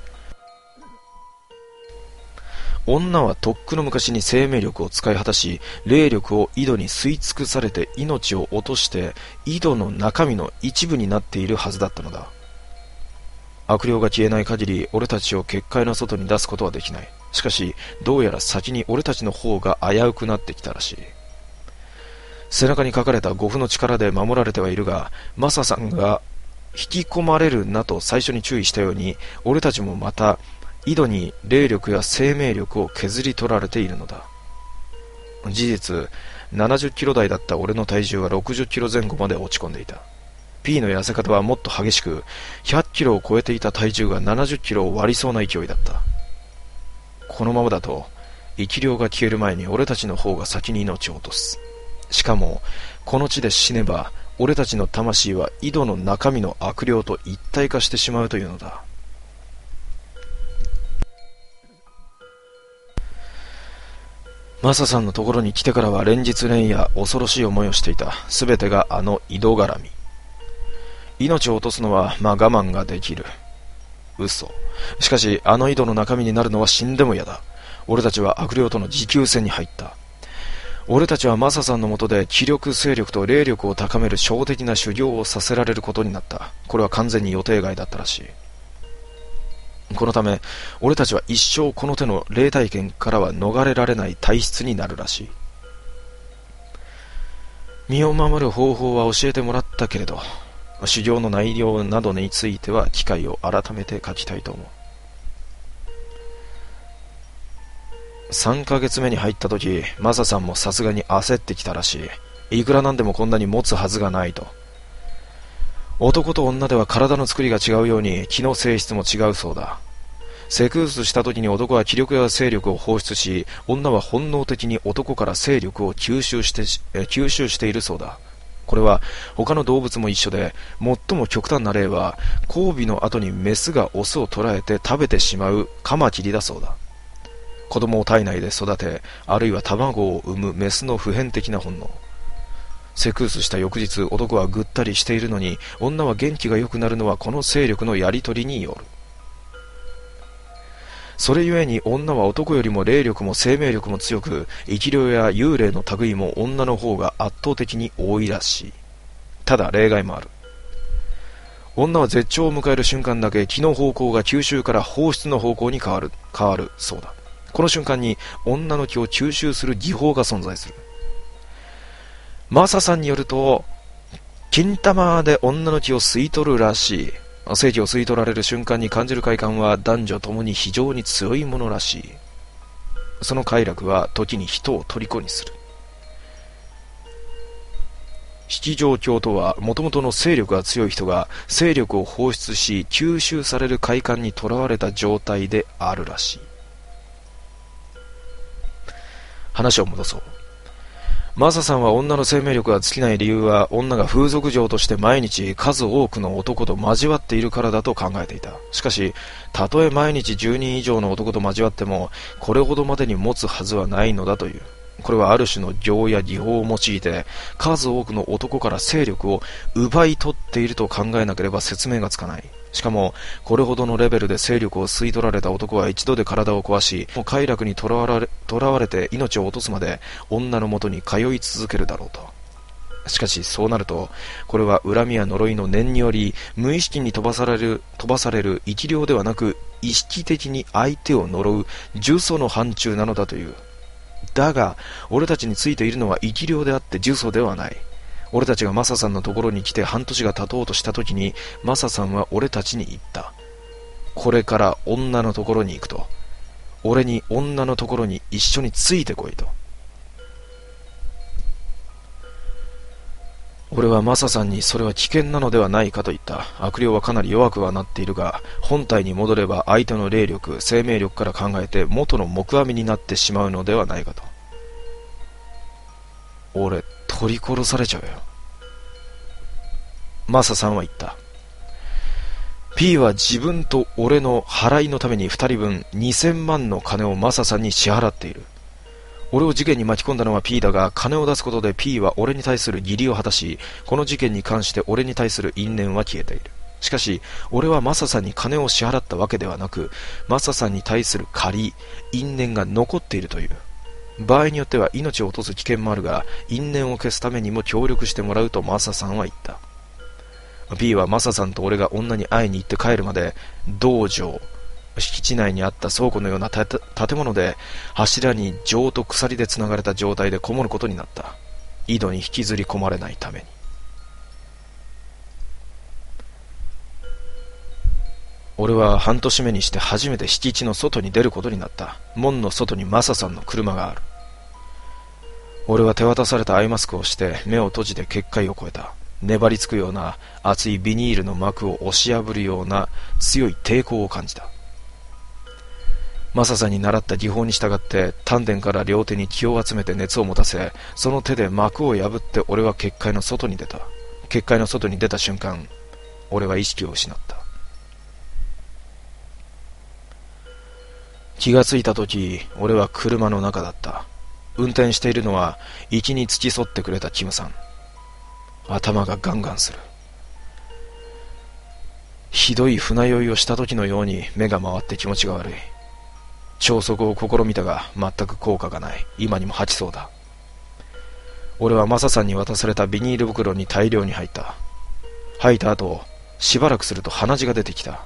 女はとっくの昔に生命力を使い果たし、霊力を井戸に吸い尽くされて命を落として井戸の中身の一部になっているはずだったのだ。悪霊が消えない限り俺たちを結界の外に出すことはできない。しかしどうやら先に俺たちの方が危うくなってきたらしい。背中に書かれた護符の力で守られてはいるが、マサさんが引き込まれるなと最初に注意したように、俺たちもまた井戸に霊力や生命力を削り取られているのだ。事実、ななじゅっキロ台だった俺の体重はろくじゅっキロ前後まで落ち込んでいた。P の痩せ方はもっと激しく、ひゃっキロを超えていた体重がななじゅっキロを割りそうな勢いだった。このままだと、生き霊が消える前に俺たちの方が先に命を落とす。しかも、この地で死ねば、俺たちの魂は井戸の中身の悪霊と一体化してしまうというのだ。マサさんのところに来てからは連日連夜恐ろしい思いをしていた。すべてがあの井戸絡み。命を落とすのはまあ我慢ができる。嘘。しかしあの井戸の中身になるのは死んでも嫌だ。俺たちは悪霊との持久戦に入った。俺たちはマサさんの下で気力、勢力と霊力を高める小的な修行をさせられることになった。これは完全に予定外だったらしい。このため、俺たちは一生この手の霊体験からは逃れられない体質になるらしい。身を守る方法は教えてもらったけれど、修行の内容などについては機会を改めて書きたいと思う。 さんかげつめに入った時、マサさんもさすがに焦ってきたらしい。いくらなんでもこんなに持つはずがないと。男と女では体の作りが違うように気の性質も違うそうだ。セクースした時に男は気力や精力を放出し、女は本能的に男から精力を吸収して、吸収しているそうだ。これは他の動物も一緒で、最も極端な例は交尾の後にメスがオスを捕らえて食べてしまうカマキリだそうだ。子供を体内で育て、あるいは卵を産むメスの普遍的な本能。セクースした翌日、男はぐったりしているのに、女は元気が良くなるのはこの勢力のやり取りによる。それゆえに女は男よりも霊力も生命力も強く、生き量や幽霊の類も女の方が圧倒的に多いらしい。ただ例外もある。女は絶頂を迎える瞬間だけ気の方向が吸収から放出の方向に変わる、変わるそうだ。この瞬間に女の気を吸収する技法が存在する。マサさんによると、金玉で女の気を吸い取るらしい。精気を吸い取られる瞬間に感じる快感は男女ともに非常に強いものらしい。その快楽は時に人を虜にする。色情境とは、もともとの勢力が強い人が勢力を放出し吸収される快感にとらわれた状態であるらしい。話を戻そう。マサさんは女の生命力が尽きない理由は、女が風俗嬢として毎日数多くの男と交わっているからだと考えていた。しかし、たとえ毎日じゅうにん以上の男と交わっても、これほどまでに持つはずはないのだという。これはある種の行や技法を用いて、数多くの男から勢力を奪い取っていると考えなければ説明がつかない。しかも、これほどのレベルで勢力を吸い取られた男は一度で体を壊し、快楽にとらわれ、とらわれて命を落とすまで女のもとに通い続けるだろうと。しかしそうなると、これは恨みや呪いの念により、無意識に飛ばされる、飛ばされる生き量ではなく、意識的に相手を呪う呪詛の範疇なのだという。だが、俺たちについているのは生き量であって呪詛ではない。俺たちがマサさんのところに来て半年が経とうとした時に、マサさんは俺たちに言った。これから女のところに行くと。俺に女のところに一緒についてこいと。俺はマサさんにそれは危険なのではないかと言った。悪霊はかなり弱くはなっているが、本体に戻れば相手の霊力、生命力から考えて元の木阿弥になってしまうのではないかと。俺、取り殺されちゃうよ。マサさんは言った。P は自分と俺の払いのために二人分にせんまんの金をマサさんに支払っている。俺を事件に巻き込んだのは P だが、金を出すことで P は俺に対する義理を果たし、この事件に関して俺に対する因縁は消えている。しかし、俺はマサさんに金を支払ったわけではなく、マサさんに対する借り、因縁が残っているという。場合によっては命を落とす危険もあるが、因縁を消すためにも協力してもらうとマサさんは言った。P はマサさんと俺が女に会いに行って帰るまで、道場、敷地内にあった倉庫のような建物で柱に錠と鎖でつながれた状態でこもることになった。井戸に引きずり込まれないために。俺は半年目にして初めて敷地の外に出ることになった。門の外にマサさんの車がある。俺は手渡されたアイマスクをして目を閉じて結界を越えた。粘りつくような厚いビニールの膜を押し破るような強い抵抗を感じた。マサさんに習った技法に従って丹田から両手に気を集めて熱を持たせ、その手で膜を破って俺は結界の外に出た。結界の外に出た瞬間、俺は意識を失った。気がついたとき、俺は車の中だった。運転しているのは粋に付き添ってくれたキムさん。頭がガンガンする。ひどい船酔いをした時のように目が回って気持ちが悪い。朝食を試みたが全く効果がない。今にも吐きそうだ。俺はマサさんに渡されたビニール袋に大量に入った。吐いた後、しばらくすると鼻血が出てきた。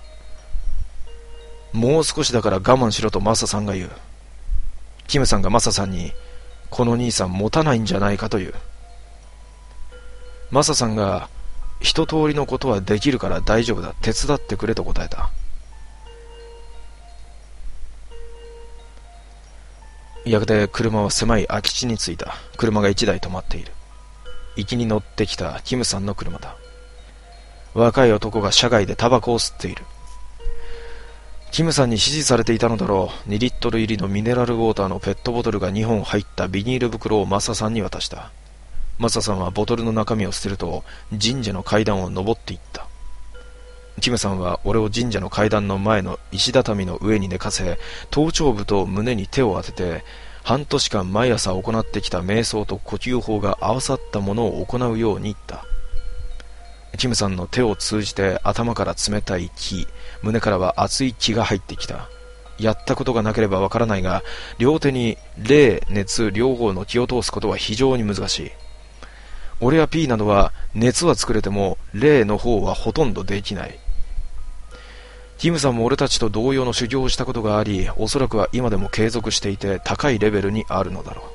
もう少しだから我慢しろとマサさんが言う。キムさんがマサさんに、この兄さん持たないんじゃないかという。マサさんが、一通りのことはできるから大丈夫だ、手伝ってくれと答えた。 やがて車は狭い空き地に着いた。車が一台止まっている。行きに乗ってきたキムさんの車だ。若い男が車外でタバコを吸っている。キムさんに指示されていたのだろう。にリットル入りのミネラルウォーターのペットボトルがにほん入ったビニール袋をマサさんに渡した。マサさんはボトルの中身を捨てると神社の階段を登っていった。キムさんは俺を神社の階段の前の石畳の上に寝かせ、頭頂部と胸に手を当てて、半年間毎朝行ってきた瞑想と呼吸法が合わさったものを行うように言った。キムさんの手を通じて頭から冷たい気、胸からは熱い気が入ってきた。やったことがなければわからないが、両手に霊、熱両方の気を通すことは非常に難しい。俺や P などは熱は作れても霊の方はほとんどできない。キムさんも俺たちと同様の修行をしたことがあり、おそらくは今でも継続していて高いレベルにあるのだろ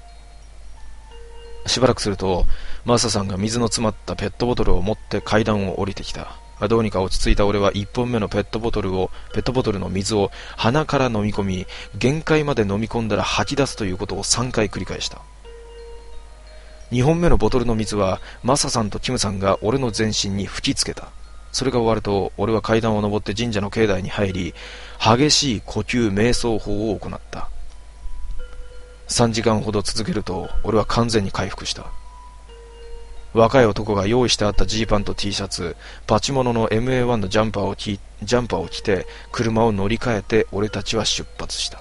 う。しばらくするとマサさんが水の詰まったペットボトルを持って階段を降りてきた。どうにか落ち着いた俺はいっぽんめのペットボトルをペットボトルの水を鼻から飲み込み、限界まで飲み込んだら吐き出すということをさんかい繰り返した。にほんめのボトルの水はマサさんとキムさんが俺の全身に吹きつけた。それが終わると俺は階段を登って神社の境内に入り、激しい呼吸瞑想法を行った。さんじかんほど続けると俺は完全に回復した。若い男が用意してあったジーパンと T シャツ、パチモノの エムエーワン のジャンパーを着、ジャンパーを着て車を乗り換えて俺たちは出発した。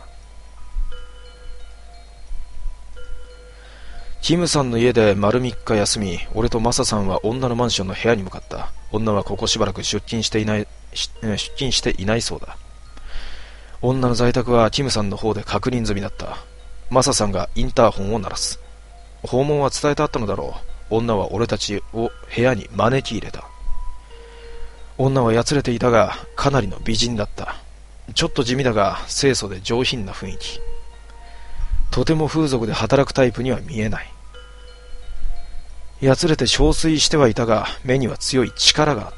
キムさんの家で丸みっか休み、俺とマサさんは女のマンションの部屋に向かった。女はここしばらく出勤していない、出勤していないそうだ。女の在宅はキムさんの方で確認済みだった。マサさんがインターホンを鳴らす。訪問は伝えてあったのだろう。女は俺たちを部屋に招き入れた。女はやつれていたが、かなりの美人だった。ちょっと地味だが、清楚で上品な雰囲気。とても風俗で働くタイプには見えない。やつれて憔悴してはいたが、目には強い力があった。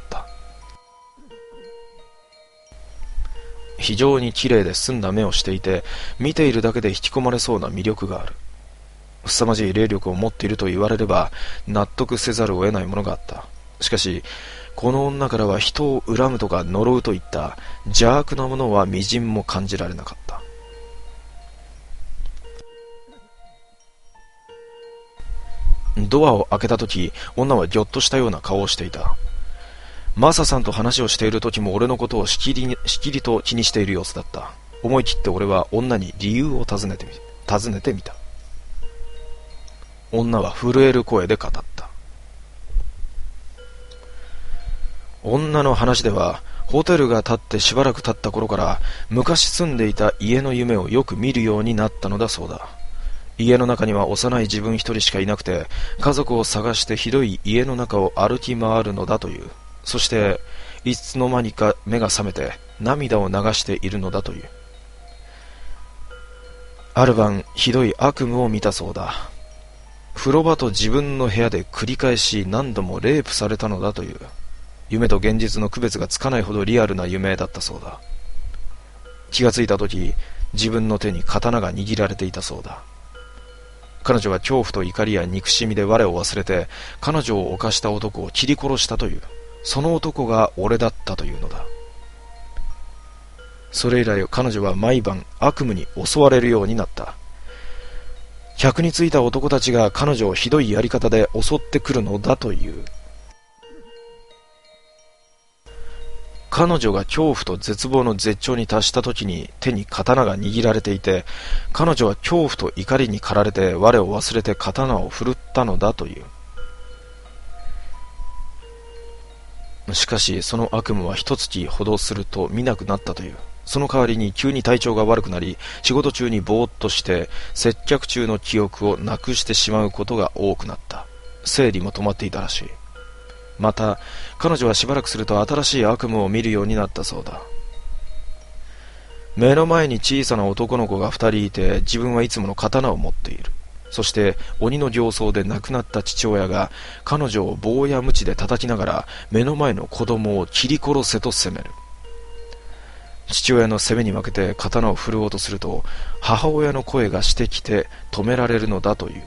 非常に綺麗で澄んだ目をしていて、見ているだけで引き込まれそうな魅力がある。凄まじい霊力を持っていると言われれば納得せざるを得ないものがあった。しかしこの女からは人を恨むとか呪うといった邪悪なものはみじんも感じられなかった。ドアを開けたとき、女はぎょっとしたような顔をしていた。マサさんと話をしているときも俺のことをしきりに、しきりと気にしている様子だった。思い切って俺は女に理由を尋ねてみ、尋ねてみた。女は震える声で語った。女の話では、ホテルが建ってしばらく経った頃から昔住んでいた家の夢をよく見るようになったのだそうだ。家の中には幼い自分一人しかいなくて、家族を探してひどい家の中を歩き回るのだという。そしていつの間にか目が覚めて涙を流しているのだという。ある晩ひどい悪夢を見たそうだ。風呂場と自分の部屋で繰り返し何度もレイプされたのだという。夢と現実の区別がつかないほどリアルな夢だったそうだ。気がついた時、自分の手に刀が握られていたそうだ。彼女は恐怖と怒りや憎しみで我を忘れて、彼女を犯した男を切り殺したという。その男が俺だったというのだ。それ以来彼女は毎晩悪夢に襲われるようになった。客についた男たちが彼女をひどいやり方で襲ってくるのだという。彼女が恐怖と絶望の絶頂に達した時に手に刀が握られていて、彼女は恐怖と怒りに駆られて我を忘れて刀を振るったのだという。しかしその悪夢は一月ほどすると見なくなったという。その代わりに急に体調が悪くなり、仕事中にぼーっとして接客中の記憶をなくしてしまうことが多くなった。生理も止まっていたらしい。また彼女はしばらくすると新しい悪夢を見るようになったそうだ。目の前に小さな男の子が二人いて、自分はいつもの刀を持っている。そして鬼の形相で亡くなった父親が彼女を棒や鞭で叩きながら目の前の子供を切り殺せと責める。 父親の攻めに負けて刀を振るおうとすると、母親の声がしてきて止められるのだという。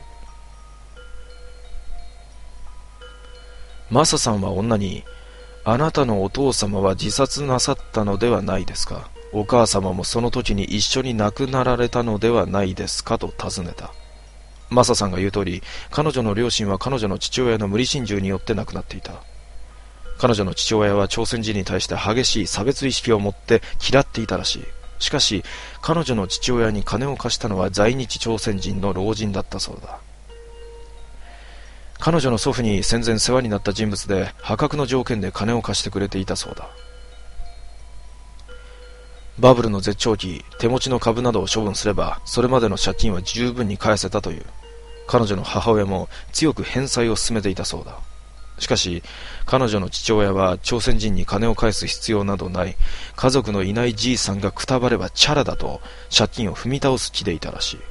マサさんは女に、あなたのお父様は自殺なさったのではないですか。お母様もその時に一緒に亡くなられたのではないですかと尋ねた。マサさんが言う通り、彼女の両親は彼女の父親の無理心中によって亡くなっていた。彼女の父親は朝鮮人に対して激しい差別意識を持って嫌っていたらしい。しかし、彼女の父親に金を貸したのは在日朝鮮人の老人だったそうだ。彼女の祖父に戦前世話になった人物で破格の条件で金を貸してくれていたそうだ。バブルの絶頂期、手持ちの株などを処分すればそれまでの借金は十分に返せたという。彼女の母親も強く返済を進めていたそうだ。しかし彼女の父親は朝鮮人に金を返す必要などない、家族のいないじいさんがくたばればチャラだと借金を踏み倒す気でいたらしい。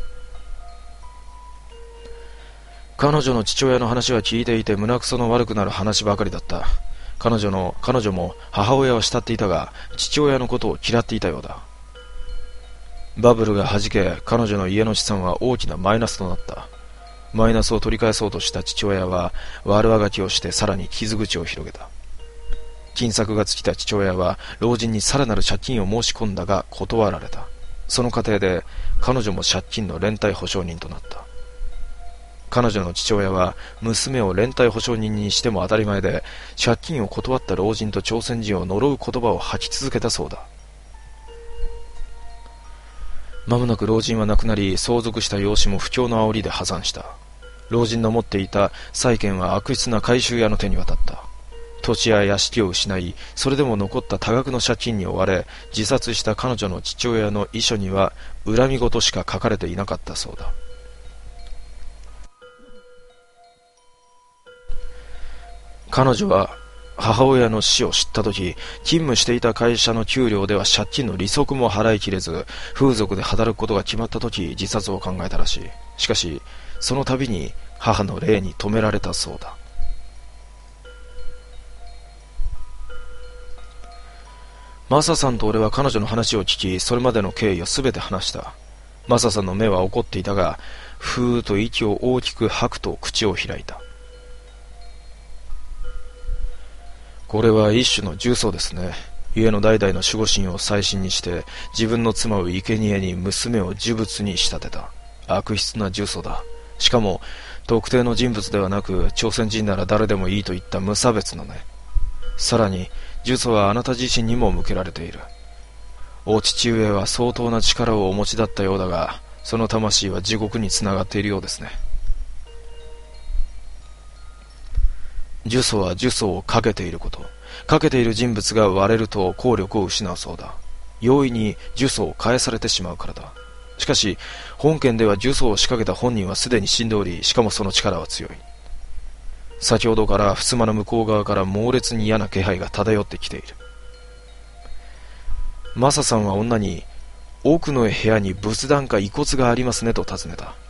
彼女の父親の話は聞いていて胸くその悪くなる話ばかりだった。彼女の彼女も母親を慕っていたが父親のことを嫌っていたようだ。バブルが弾け、彼女の家の資産は大きなマイナスとなった。マイナスを取り返そうとした父親は悪あがきをしてさらに傷口を広げた。金策が尽きた父親は老人にさらなる借金を申し込んだが断られた。その過程で彼女も借金の連帯保証人となった。彼女の父親は娘を連帯保証人にしても当たり前で、借金を断った老人と朝鮮人を呪う言葉を吐き続けたそうだ。間もなく老人は亡くなり、相続した養子も不況の煽りで破産した。老人の持っていた債権は悪質な回収屋の手に渡った。土地や屋敷を失い、それでも残った多額の借金に追われ、自殺した彼女の父親の遺書には恨み事しか書かれていなかったそうだ。彼女は母親の死を知ったとき、勤務していた会社の給料では借金の利息も払いきれず、風俗で働くことが決まったとき自殺を考えたらしい。しかしその度に母の霊に止められたそうだ。マサさんと俺は彼女の話を聞き、それまでの経緯をすべて話した。マサさんの目は怒っていたが、ふーっと息を大きく吐くと口を開いた。これは一種の重曹ですね。家の代々の守護神を祭神にして自分の妻を生贄に娘を呪物に仕立てた。悪質な重曹だ。しかも特定の人物ではなく、朝鮮人なら誰でもいいといった無差別のね。さらに呪詛はあなた自身にも向けられている。お父上は相当な力をお持ちだったようだが、その魂は地獄につながっているようですね。呪詛は呪詛をかけていること。かけている人物が割れると効力を失うそうだ。容易に呪詛を返されてしまうからだ。しかし本件では呪詛を仕掛けた本人はすでに死んでおり、しかもその力は強い。先ほどから襖の向こう側から猛烈に嫌な気配が漂ってきている。マサさんは女に、奥の部屋に仏壇か遺骨がありますねと尋ねた。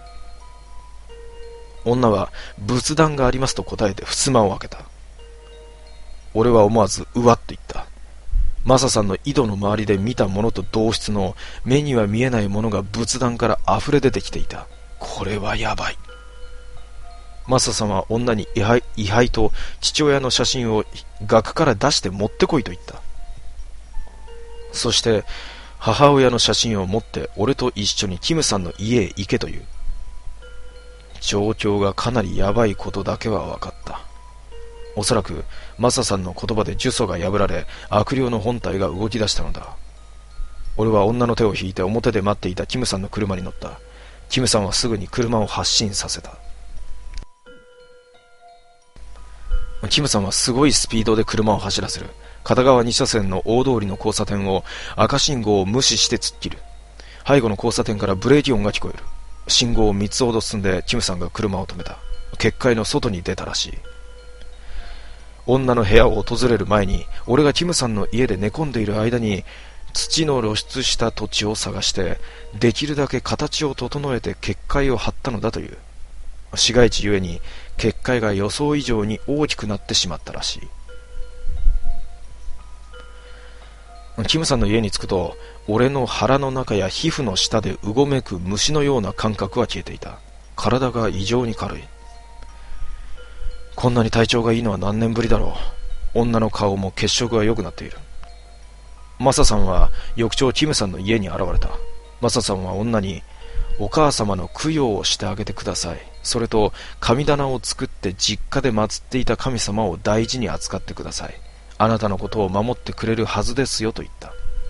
女は仏壇がありますと答えて襖を開けた。俺は思わずうわっと言った。マサさんの井戸の周りで見たものと同質の目には見えないものが仏壇から溢れ出てきていた。これはやばい。マサさんは女に位牌、位牌と父親の写真を額から出して持ってこいと言った。そして母親の写真を持って俺と一緒にキムさんの家へ行けという。状況がかなりやばいことだけは分かった。おそらくマサさんの言葉で呪詛が破られ、悪霊の本体が動き出したのだ。俺は女の手を引いて表で待っていたキムさんの車に乗った。キムさんはすぐに車を発進させた。キムさんはすごいスピードで車を走らせる。片側に車線の大通りの交差点を赤信号を無視して突っ切る。背後の交差点からブレーキ音が聞こえる。信号をみっつほど進んでキムさんが車を止めた。結界の外に出たらしい。女の部屋を訪れる前に、俺がキムさんの家で寝込んでいる間に土の露出した土地を探してできるだけ形を整えて結界を張ったのだという。市街地ゆえに結界が予想以上に大きくなってしまったらしい。 キムさんの家に着くと、俺の腹の中や皮膚の下でうごめく虫のような感覚は消えていた。体が異常に軽い。こんなに体調がいいのは何年ぶりだろう。女の顔も血色が良くなっている。マサさんは翌朝キムさんの家に現れた。マサさんは女に、お母様の供養をしてあげてください。それと神棚を作って実家で祀っていた神様を大事に扱ってください。あなたのことを守ってくれるはずですよと言った。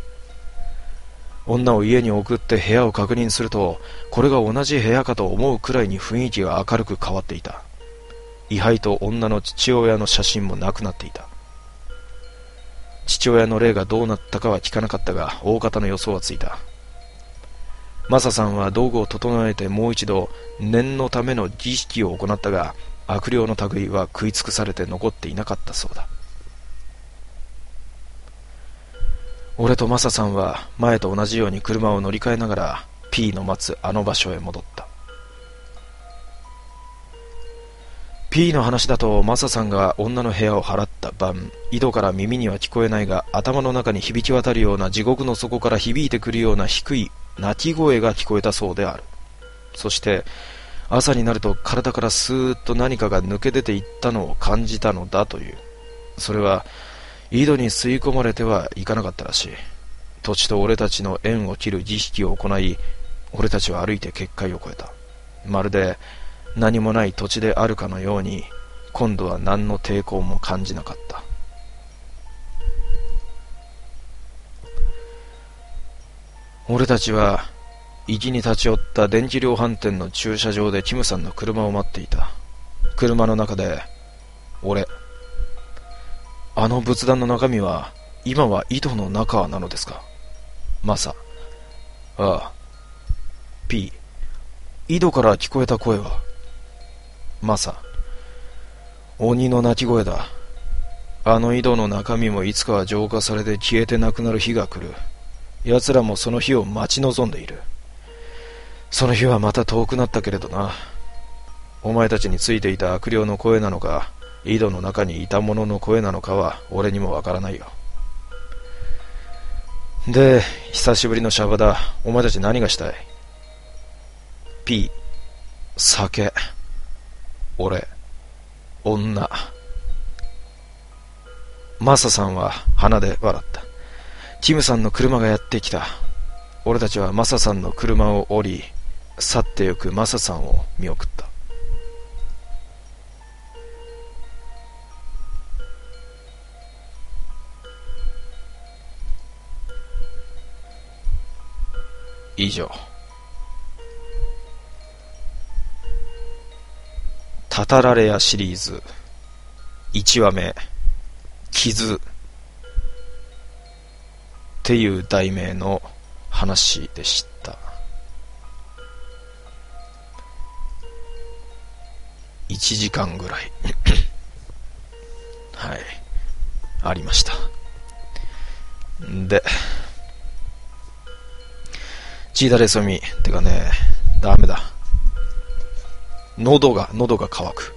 女を家に送って部屋を確認すると、これが同じ部屋かと思うくらいに雰囲気が明るく変わっていた。位牌と女の父親の写真もなくなっていた。父親の霊がどうなったかは聞かなかったが、大方の予想はついた。マサさんは道具を整えてもう一度念のための儀式を行ったが、悪霊の類は食い尽くされて残っていなかったそうだ。俺とマサさんは前と同じように車を乗り換えながら P の待つあの場所へ戻った。 P の話だと、マサさんが女の部屋を払った晩、井戸から耳には聞こえないが頭の中に響き渡るような、地獄の底から響いてくるような低い鳴き声が聞こえたそうである。そして朝になると体からスーッと何かが抜け出ていったのを感じたのだという。それは井戸に吸い込まれてはいかなかったらしい。土地と俺たちの縁を切る儀式を行い、俺たちは歩いて結界を越えた。まるで何もない土地であるかのように、今度は何の抵抗も感じなかった。俺たちは行きに立ち寄った電気量販店の駐車場でキムさんの車を待っていた。車の中で俺、あの仏壇の中身は今は井戸の中なのですか。マサ、ああ。 P、 井戸から聞こえた声は。マサ、鬼の鳴き声だ。あの井戸の中身もいつかは浄化されて消えてなくなる日が来る。奴らもその日を待ち望んでいる。その日はまた遠くなったけれどな。お前たちについていた悪霊の声なのか、井戸の中にいた者の声なのかは俺にもわからないよ。で、久しぶりのシャバだ。お前たち何がしたい？ P、 酒。俺、女。マサさんは鼻で笑った。キムさんの車がやってきた。俺たちはマサさんの車を降り、去ってゆくマサさんを見送った。以上。たたられやシリーズいちわめ、傷っていう題名の話でした。いちじかんぐらいはい、ありました。で、チーダレソミってかね、ダメだ。喉が、喉が渇く。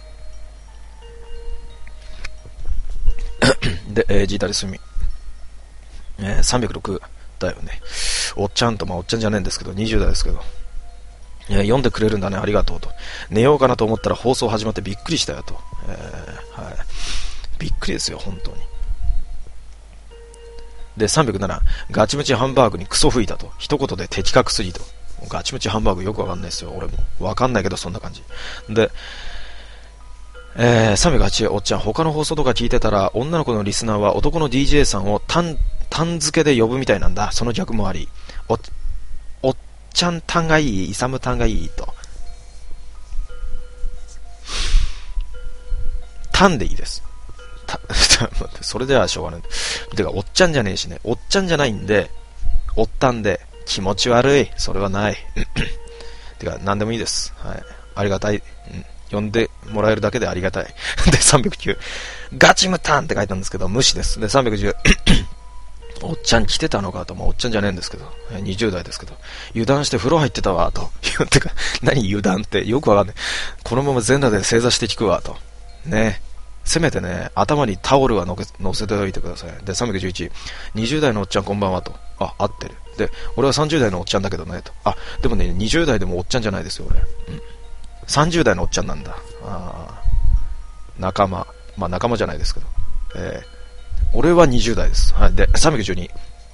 で、えー、ジータレスミ、えー、さんびゃくろくだよね。おっちゃんと、まあおっちゃんじゃねえんですけど、にじゅう代ですけど、いや、読んでくれるんだね、ありがとうと。寝ようかなと思ったら放送始まってびっくりしたよと。えー、はい。びっくりですよ、本当に。で、さんびゃくなな、ガチムチハンバーグにクソ吹いたと。一言で的確すぎと。ガチムチハンバーグよくわかんないですよ、俺も。わかんないけどそんな感じ。で、えー、さんびゃくはち、おっちゃん、他の放送とか聞いてたら、女の子のリスナーは男の ディージェー さんをタン、タン付けで呼ぶみたいなんだ。その逆もあり。お、おっちゃんタンがいい、イサムタンがいいと。タンでいいです。たそれではしょうがない。てか、おっちゃんじゃねえしね。おっちゃんじゃないんで、おったんで、気持ち悪い。それはない。てか、なんでもいいです。はい。ありがたい。うん、呼んでもらえるだけでありがたい。で、さんびゃくきゅう。ガチムタンって書いたんですけど、無視です。で、さんびゃくじゅう。おっちゃん来てたのかと。まあ、おっちゃんじゃねえんですけど。にじゅう代ですけど。油断して風呂入ってたわ、と。てか、何油断って。よくわかんない。このまま全裸で正座して聞くわ、と。ね。 せめてね、頭にタオルはのけ乗せておいてください。で、さんびゃくじゅういち、にじゅう代のおっちゃんこんばんはと。あ、合ってる。で、俺はさんじゅう代のおっちゃんだけどね、と。あ、でもね、にじゅう代でもおっちゃんじゃないですよ、俺。うん。さんじゅう代のおっちゃんなんだ。あ仲間。まあ仲間じゃないですけど。えー、俺はにじゅう代です。はい。で、さんびゃくじゅうに。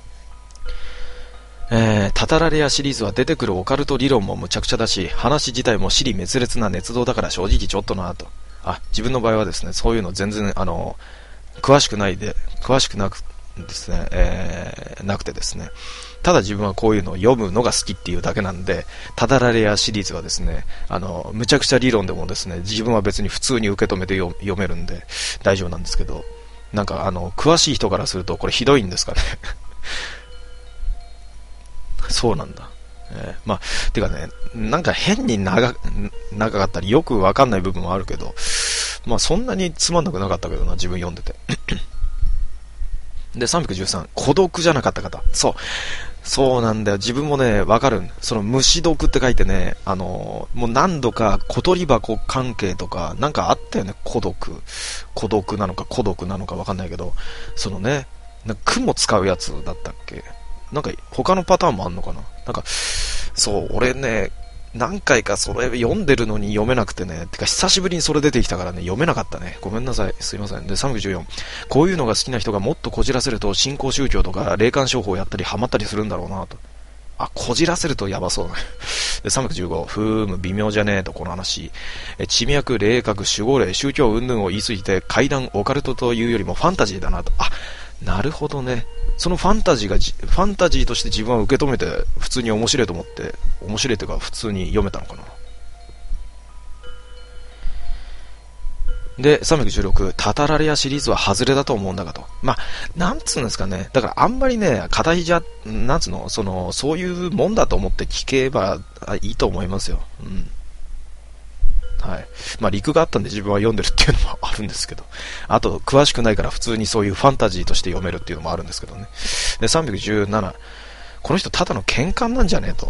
えー、タタラレアシリーズは出てくるオカルト理論もむちゃくちゃだし、話自体も尻滅裂な熱動だから正直ちょっとなと。あ、自分の場合はですね、そういうの全然、あの、詳しくないで、詳しくなくですね、えー、なくてですね、ただ自分はこういうのを読むのが好きっていうだけなんで、タタラレアシリーズはですね、あの、むちゃくちゃ理論でもですね、自分は別に普通に受け止めて読読めるんで大丈夫なんですけど、なんかあの、詳しい人からするとこれひどいんですかね。そうなんだ。えー、まあ、てかね、なんか変に長、長かったりよくわかんない部分もあるけど、まあそんなにつまんなくなかったけどな、自分読んでて。で、さんびゃくじゅうさん、孤独じゃなかった方。そう。そうなんだよ。自分もね、わかる。その虫毒って書いてね、あのー、もう何度か小鳥箱関係とか、なんかあったよね、孤独。孤独なのか孤独なのかわかんないけど、そのね、なんか雲使うやつだったっけ？なんか他のパターンもあんのかな。なんか、そう、俺ね、何回かそれ読んでるのに読めなくてね、てか久しぶりにそれ出てきたからね、読めなかったね。ごめんなさい。すいません。で、さんびゃくじゅうよん。こういうのが好きな人がもっとこじらせると、新興宗教とか霊感商法やったりハマったりするんだろうなと。あ、こじらせるとやばそうだね。で、さんびゃくじゅうご。ふーむ、微妙じゃねえと、この話。え、地脈、霊覚、守護霊、宗教云々を言い過ぎて、怪談、オカルトというよりもファンタジーだなと。あ、なるほどね。そのファンタジーがじ、ファンタジーとして自分は受け止めて、普通に面白いと思って、面白いというか普通に読めたのかな。で、さんびゃくじゅうろく、タタラレアシリーズは外れだと思うんだがと。まあ、なんつうんですかね。だからあんまりね、課題じゃ、なんつうの、その、そういうもんだと思って聞けばいいと思いますよ。うん。はい。まあ、リクがあったんで自分は読んでるっていうのもあるんですけど。あと、詳しくないから普通にそういうファンタジーとして読めるっていうのもあるんですけどね。で、さんびゃくじゅうなな、この人ただの喧嘩なんじゃねえと。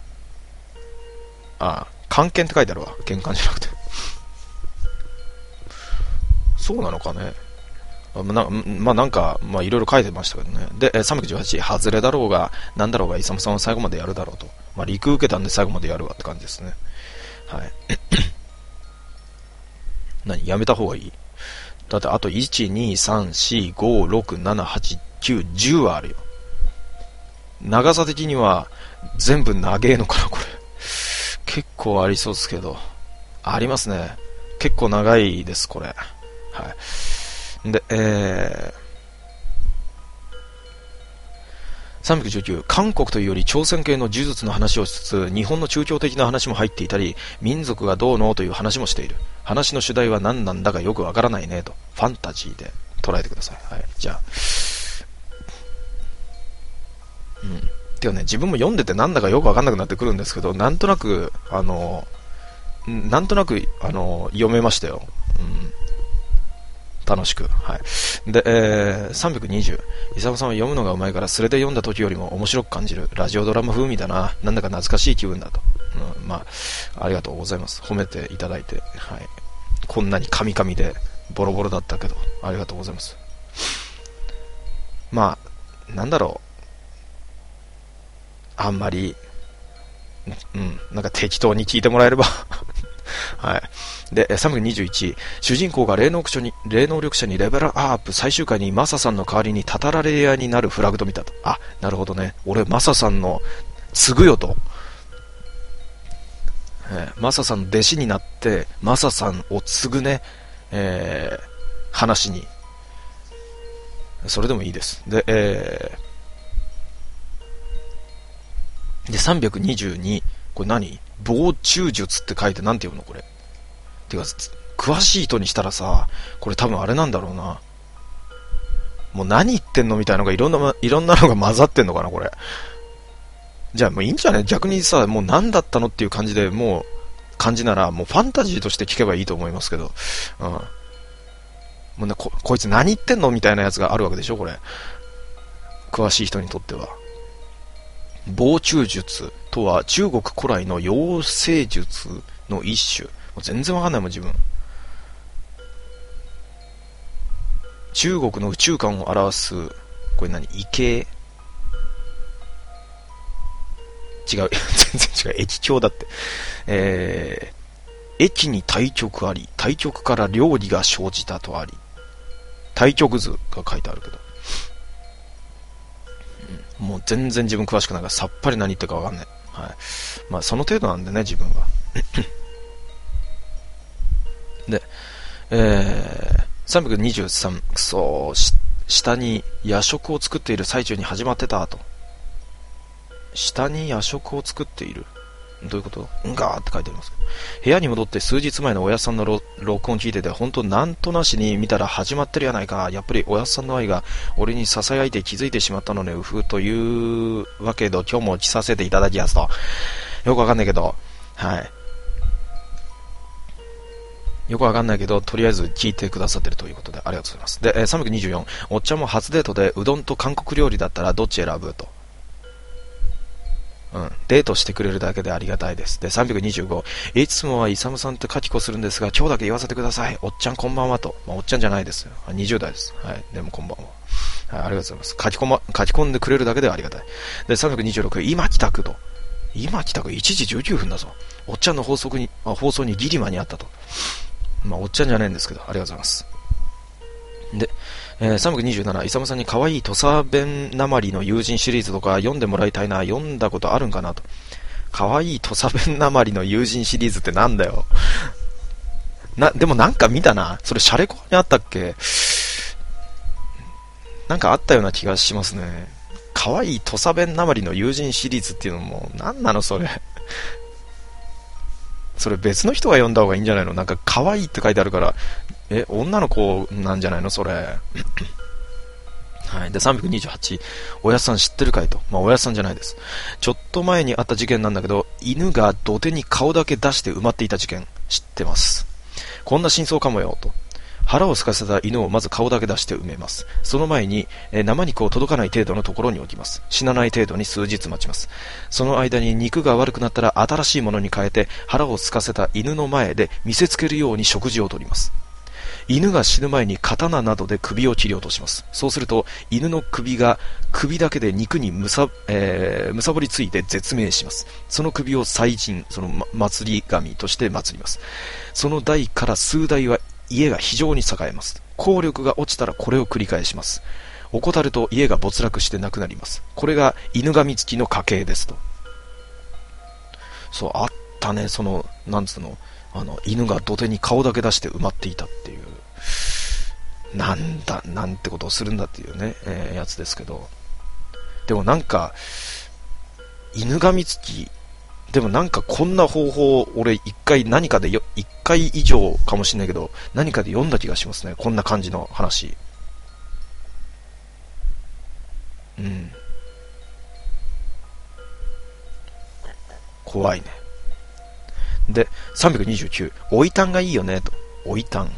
ああ、関係って書いてあるわ。喧嘩じゃなくて。そうなのかね。なまあなんか、まあいろいろ書いてましたけどね。で、さんびゃくじゅうはち、外れだろうが、なんだろうが、イサムさんは最後までやるだろうと。まあ陸受けたんで最後までやるわって感じですね。はい。何やめた方がいい？だってあといち、に、さん、よん、ご、ろく、なな、はち、きゅう、じゅうはあるよ。長さ的には全部長えのかな、これ。結構ありそうですけど。ありますね。結構長いです、これ。はい。で、えー、さんびゃくじゅうきゅう、韓国というより朝鮮系の呪術の話をしつつ、日本の宗教的な話も入っていたり、民族がどうのという話もしている。話の主題は何なんだかよくわからないねと。ファンタジーで捉えてください。はい。じゃあ。うん。てかね、自分も読んでてなんだかよくわかんなくなってくるんですけど、なんとなく、あの、なんとなく、あの、読めましたよ。うん。楽しく。はい。で、えー、さんびゃくにじゅう。伊沢さんは読むのがうまいから、それで読んだ時よりも面白く感じる。ラジオドラマ風味だな。なんだか懐かしい気分だと。うん、まあ、ありがとうございます。褒めていただいて。はい。こんなにカミカミで、ボロボロだったけど、ありがとうございます。まあ、なんだろう。あんまり、うん、なんか適当に聞いてもらえれば。はい。で、さんびゃくにじゅういち、主人公が霊能力者に、霊能力者にレベルアップ、最終回にマサさんの代わりにタタラレアになるフラグと見たと。あ、なるほどね。俺、マサさんの、継ぐよと。えー、マサさんの弟子になって、マサさんを継ぐね、えー、話に。それでもいいです。で、えー、で、さんびゃくにじゅうに、これ何？防虫術って書いてなんて読むのこれ。てか、詳しい人にしたらさ、これ多分あれなんだろうな。もう何言ってんのみたいなのがいろんな、いろんなのが混ざってんのかな、これ。じゃあもういいんじゃない？逆にさ、もう何だったのっていう感じで、もう、感じなら、もうファンタジーとして聞けばいいと思いますけど。うん。もうね、こ、こいつ何言ってんのみたいなやつがあるわけでしょ、これ。詳しい人にとっては。防虫術とは中国古来の養生術の一種。全然わかんないもん、自分。 中国の宇宙観を表す、これ何、異形違う。全然違う。駅境だって。えー、駅に対極あり、対極から料理が生じたとあり。対極図が書いてあるけど。うん、もう全然自分詳しくないからさっぱり何言ってるかわかんない。はい。まあその程度なんでね、自分は。で、えー、さんびゃくにじゅうさん、くそー、下に夜食を作っている最中に始まってたと。下に夜食を作っている、どういうこと？うんがーって書いてありますけど。部屋に戻って数日前のおやっさんの録音聞いてて、本当なんとなしに見たら始まってるやないか。やっぱりおやっさんの愛が俺に囁いて気づいてしまったのね、うふというわけで今日も来させていただきやすと。よくわかんないけど、はい。よくわかんないけど、とりあえず聞いてくださってるということで、ありがとうございます。で、えー、さんびゃくにじゅうよん、おっちゃんも初デートでうどんと韓国料理だったらどっち選ぶと。うん、デートしてくれるだけでありがたいです。で、さんびゃくにじゅうご、いつもはイサムさんって書き子するんですが、今日だけ言わせてください。おっちゃんこんばんはと。まあ、おっちゃんじゃないですよ。にじゅう代です。はい。でもこんばんは。はい、ありがとうございます。書き込ま、書き込んでくれるだけではありがたい。で、さんびゃくにじゅうろく、今帰宅と。今帰宅いちじじゅうきゅうふんだぞ。おっちゃんの放送に、あ放送にギリ間に合ったと。まあ、おっちゃんじゃないんですけど、ありがとうございます。で、えー、さんびゃくにじゅうなな、イサムさんに可愛い土佐弁なまりの友人シリーズとか読んでもらいたいな、読んだことあるんかなと。可愛い土佐弁なまりの友人シリーズってなんだよ。な、でもなんか見たな。それシャレコにあったっけ？なんかあったような気がしますね。可愛い土佐弁なまりの友人シリーズっていうのも、なんなのそれ。それ別の人が読んだ方がいいんじゃないの？なんか可愛いって書いてあるから、え、女の子なんじゃないのそれ。はい。で、さんびゃくにじゅうはち、おやっさん知ってるかいと。まあ、おやっさんじゃないです。ちょっと前にあった事件なんだけど、犬が土手に顔だけ出して埋まっていた事件、知ってます。こんな真相かもよ、と。腹を空かせた犬をまず顔だけ出して埋めます。その前に、え生肉を届かない程度のところに置きます。死なない程度に数日待ちます。その間に肉が悪くなったら新しいものに変えて、腹を空かせた犬の前で見せつけるように食事をとります。犬が死ぬ前に刀などで首を切り落とします。そうすると、犬の首が首だけで肉にむさ、えー、むさぼりついて絶命します。その首を祭神、その、ま、祭り神として祭ります。その代から数代は家が非常に栄えます。効力が落ちたらこれを繰り返します。怠ると家が没落してなくなります。これが犬神付きの家系ですと。そう、あったね、その、なんつうの、あの、犬が土手に顔だけ出して埋まっていたっていう。なんだ、なんてことをするんだっていうね、えー、やつですけど。でもなんか、犬神付き、でもなんかこんな方法、俺一回何かでよ、一回以上かもしれないけど、何かで読んだ気がしますね。こんな感じの話。うん。怖いね。で、さんびゃくにじゅうきゅう、おいたんがいいよね、と。おいたん。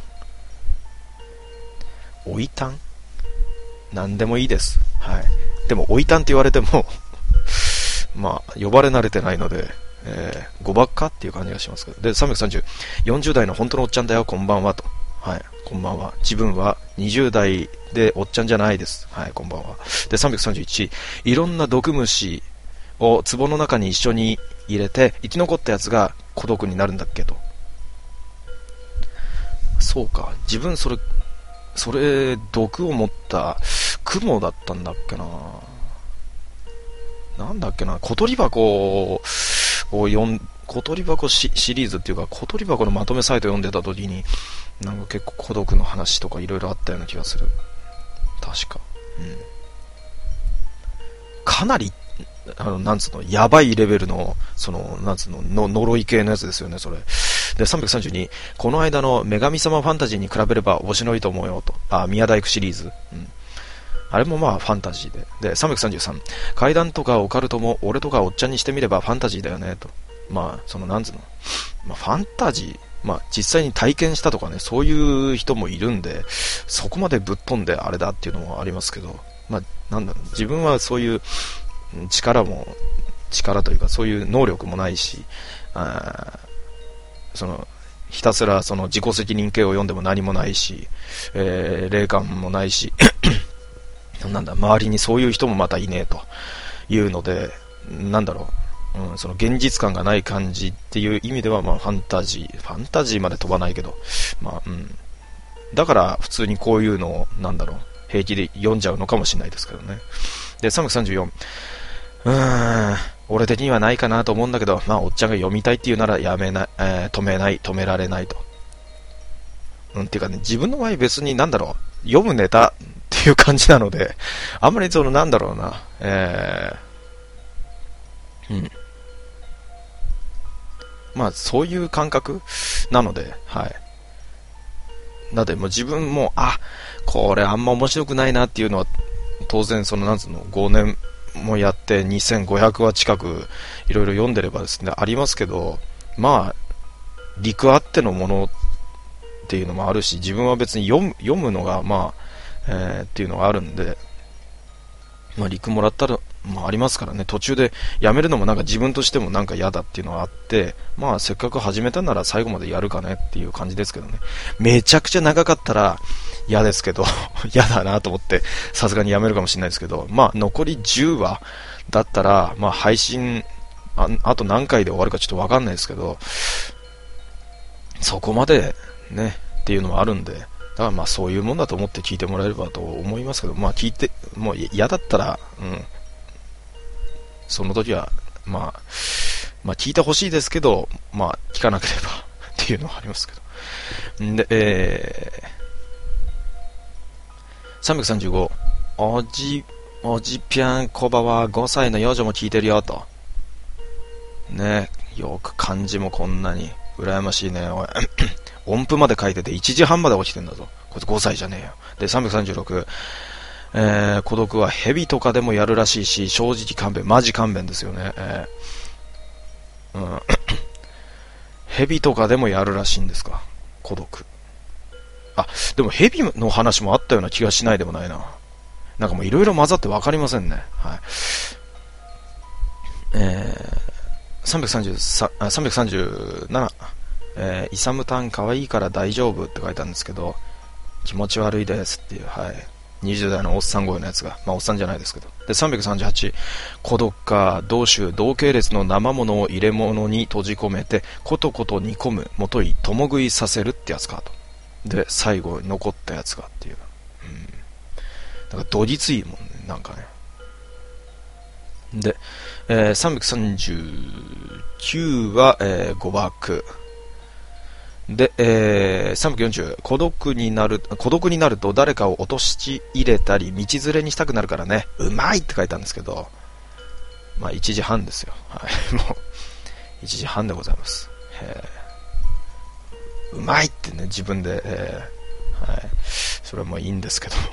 おいたんなんでもいいです。はい。でも、おいたんって言われても、まあ、呼ばれ慣れてないので、えー、ごばっかっていう感じがしますけど。で、さんびゃくさんじゅう、よんじゅう代の本当のおっちゃんだよ、こんばんは、と。はい、こんばんは。自分はにじゅう代でおっちゃんじゃないです。はい、こんばんは。で、さんびゃくさんじゅういち、いろんな毒虫を壺の中に一緒に入れて、生き残ったやつが孤独になるんだっけと。そうか。自分それ、それ、毒を持った雲だったんだっけな。なんだっけな。小鳥箱を読ん、小鳥箱シリーズっていうか、小鳥箱のまとめサイト読んでた時に、なんか結構孤独の話とかいろいろあったような気がする。確か。うん。かなり、あの、なんつうの、やばいレベルの、その、なんつうの、の呪い系のやつですよね、それ。で、さんびゃくさんじゅうに、この間の女神様ファンタジーに比べれば面白いと思うよ、と。あ、宮大工シリーズ。うん。あれもまあファンタジーで。で、さんびゃくさんじゅうさん、階段とかオカルトも俺とかおっちゃんにしてみればファンタジーだよね、と。まあ、その、なんつうの。まあ、ファンタジー、まあ、実際に体験したとかね、そういう人もいるんで、そこまでぶっ飛んであれだっていうのもありますけど、まあ、なんだろう、自分はそういう力も、力というか、そういう能力もないし、あその、 ひたすらその自己責任系を読んでも何もないし、えー、霊感もないし、なんだ、周りにそういう人もまたいねえというので、なんだろう、うん、その現実感がない感じっていう意味では、まあファンタジー、ファンタジーまで飛ばないけど、まあ、うん。だから普通にこういうのを、なんだろう、平気で読んじゃうのかもしれないですけどね。で、さんびゃくさんじゅうよん。うーん、俺的にはないかなと思うんだけど、まあ、おっちゃんが読みたいっていうならやめない、えー、止めない、止められないと。うん、っていうかね、自分の場合別になんだろう、読むネタっていう感じなので、あんまりそのなんだろうな、えー、うん。まあ、そういう感覚なので、はい。なので、もう自分も、あ、これあんま面白くないなっていうのは、当然その、なんつうの、ごねんもやってにせんごひゃくわ近くいろいろ読んでればですね、ありますけど、まあ、陸あってのものっていうのもあるし、自分は別に読む、読むのが、まあ、えー、っていうのがあるんで、まあ、陸もらったら、まあ、ありますからね、途中でやめるのもなんか自分としてもなんか嫌だっていうのがあって、まあ、せっかく始めたなら最後までやるかねっていう感じですけどね。めちゃくちゃ長かったら嫌ですけど、嫌だなと思って、さすがにやめるかもしれないですけど、まあ、残りじゅうわだったら、まあ、配信、あ、あと何回で終わるかちょっとわかんないですけど、そこまでね、っていうのもあるんで、だからまあそういうもんだと思って聞いてもらえればと思いますけど、まあ聞いて、もう嫌だったら、うん、その時は、まあ、まあ聞いてほしいですけど、まあ聞かなければっていうのはありますけど。んで、えー、さんびゃくさんじゅうご、おじ、おじぴゃんこばはごさいの幼女も聞いてるよと。ね、よく漢字もこんなに、羨ましいね、おい。音符まで書いてていちじはんまで起きてんだぞ。こいつごさいじゃねえよ。で、さんびゃくさんじゅうろく、えー、孤独は蛇とかでもやるらしいし、正直勘弁、マジ勘弁ですよね。えー、うん、蛇とかでもやるらしいんですか、孤独。あ、でも蛇の話もあったような気がしないでもないな。なんかもういろいろ混ざってわかりませんね。はい。えー、さんびゃくさんじゅうさん、さんびゃくさんじゅうなな、えー、イサムタン可愛いから大丈夫って書いてあるんですけど、気持ち悪いですっていう、はい。にじゅう代のおっさん声のやつが、まあおっさんじゃないですけど。で、さんびゃくさんじゅうはち、孤独か、同種、同系列の生物を入れ物に閉じ込めて、ことこと煮込む、もとい、共食いさせるってやつかと。で、最後に残ったやつがっていう。うん。だからどぎついもんね、なんかね。で、えー、さんびゃくさんじゅうきゅうは、えー、誤爆。で、えー、さんびゃくよんじゅう、孤独になる、孤独になると誰かを落とし入れたり、道連れにしたくなるからね、うまいって書いたんですけど、まあいちじはんですよ。はい、もう、いちじはんでございます。えー、うまいってね、自分で、えー、はい、それはもういいんですけども。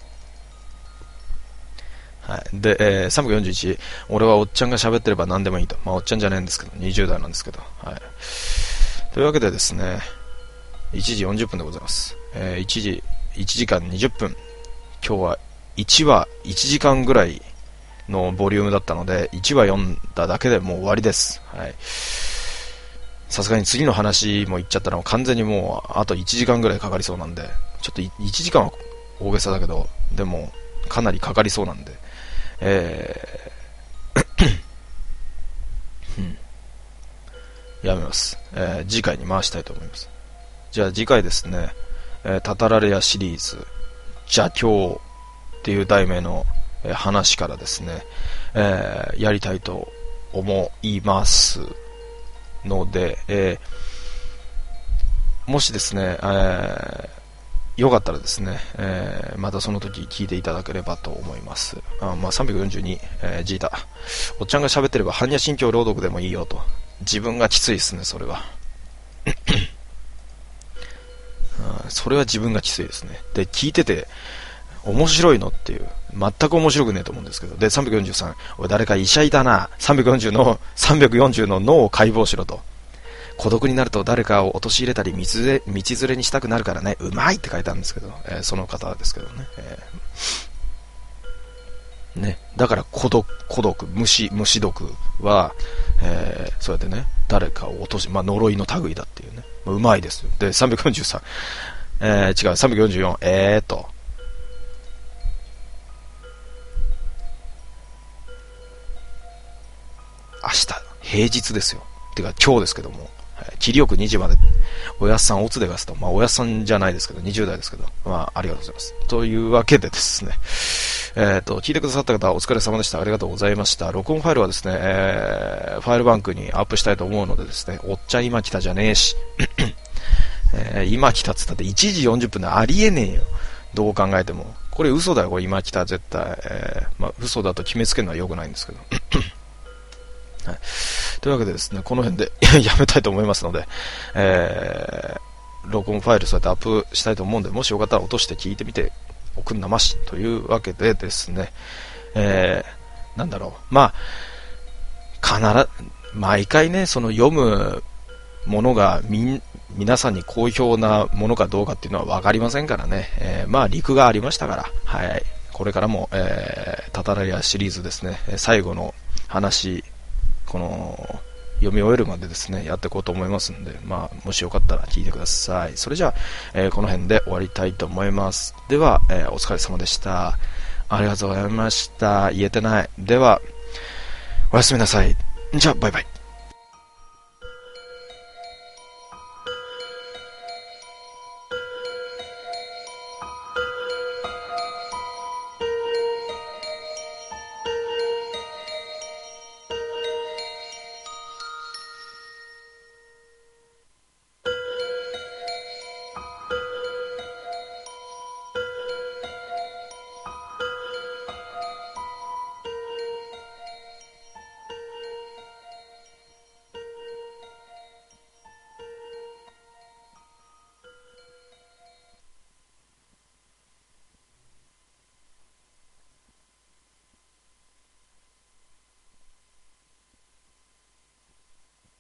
はい。で、えー、さんびゃくよんじゅういち、俺はおっちゃんが喋ってれば何でもいいと。まあおっちゃんじゃないんですけど、にじゅう代なんですけど、はい。というわけでですね、いちじよんじゅっぷんでございます。えー、いちじ、いちじかんにじゅっぷん。今日はいちわいちじかんぐらいのボリュームだったので、いちわ読んだだけでもう終わりです。はい。さすがに次の話も言っちゃったら完全にもうあといちじかんぐらいかかりそうなんで、ちょっといちじかんは大げさだけど、でもかなりかかりそうなんで、えーうんやめます、えー、次回に回したいと思います。じゃあ次回ですね、えー、タタラレアシリーズ邪教っていう題名の、えー、話からですね、えー、やりたいと思いますので、えー、もしですね、えー、よかったらですね、えー、またその時聞いていただければと思います。あ、まあ、さんびゃくよんじゅうに、えー、ジータおっちゃんが喋ってれば般若心経朗読でもいいよと。自分がきついですね、それは。それは自分がきついですね。で、聞いてて面白いのっていう、全く面白くねえと思うんですけど。で、さんびゃくよんじゅうさん、俺誰か医者いたな。さんびゃくよんじゅうのさんびゃくよんじゅうの脳を解剖しろと。孤独になると誰かを陥れたり道連れ、道連れにしたくなるからね、うまいって書いてあるんですけど、えー、その方ですけどね、えー、ね、だから孤独、孤独、虫、虫毒は、えー、そうやってね、誰かを落とし、まあ呪いの類だっていうね、 うまいですよ。で、さんびゃくよんじゅうさん、えー、違う、さんびゃくよんじゅうよん、えーと、明日、平日ですよ。てか、今日ですけども、気力にじまで、おやっさんおつでがすと、まあ、おやっさんじゃないですけど、にじゅう代ですけど、まあ、ありがとうございます。というわけでですね、えっと、聞いてくださった方、お疲れ様でした。ありがとうございました。録音ファイルはですね、えー、ファイルバンクにアップしたいと思うのでですね、おっちゃん今来たじゃねえし、えー、今来たっつったっていちじよんじゅっぷんでありえねえよ。どう考えても。これ嘘だよ、これ今来た絶対。えー、まあ、嘘だと決めつけるのは良くないんですけど。はい、というわけでですね、この辺でやめたいと思いますので、えー、録音ファイルそうやってアップしたいと思うんで、もしよかったら落として聞いてみておくんなましというわけでですね、えー、なんだろう、まあ、必ず、毎回ね、その読むものがみん、皆さんに好評なものかどうかっていうのはわかりませんからね、えー、まあ、陸がありましたから、はい、これからも、えー、タタラリアシリーズですね、最後の話、この読み終えるまでですねやっていこうと思いますんで、まあ、もしよかったら聞いてください。それじゃあ、えー、この辺で終わりたいと思います。では、えー、お疲れ様でした。ありがとうございました。言えてない。ではおやすみなさい。じゃあバイバイ。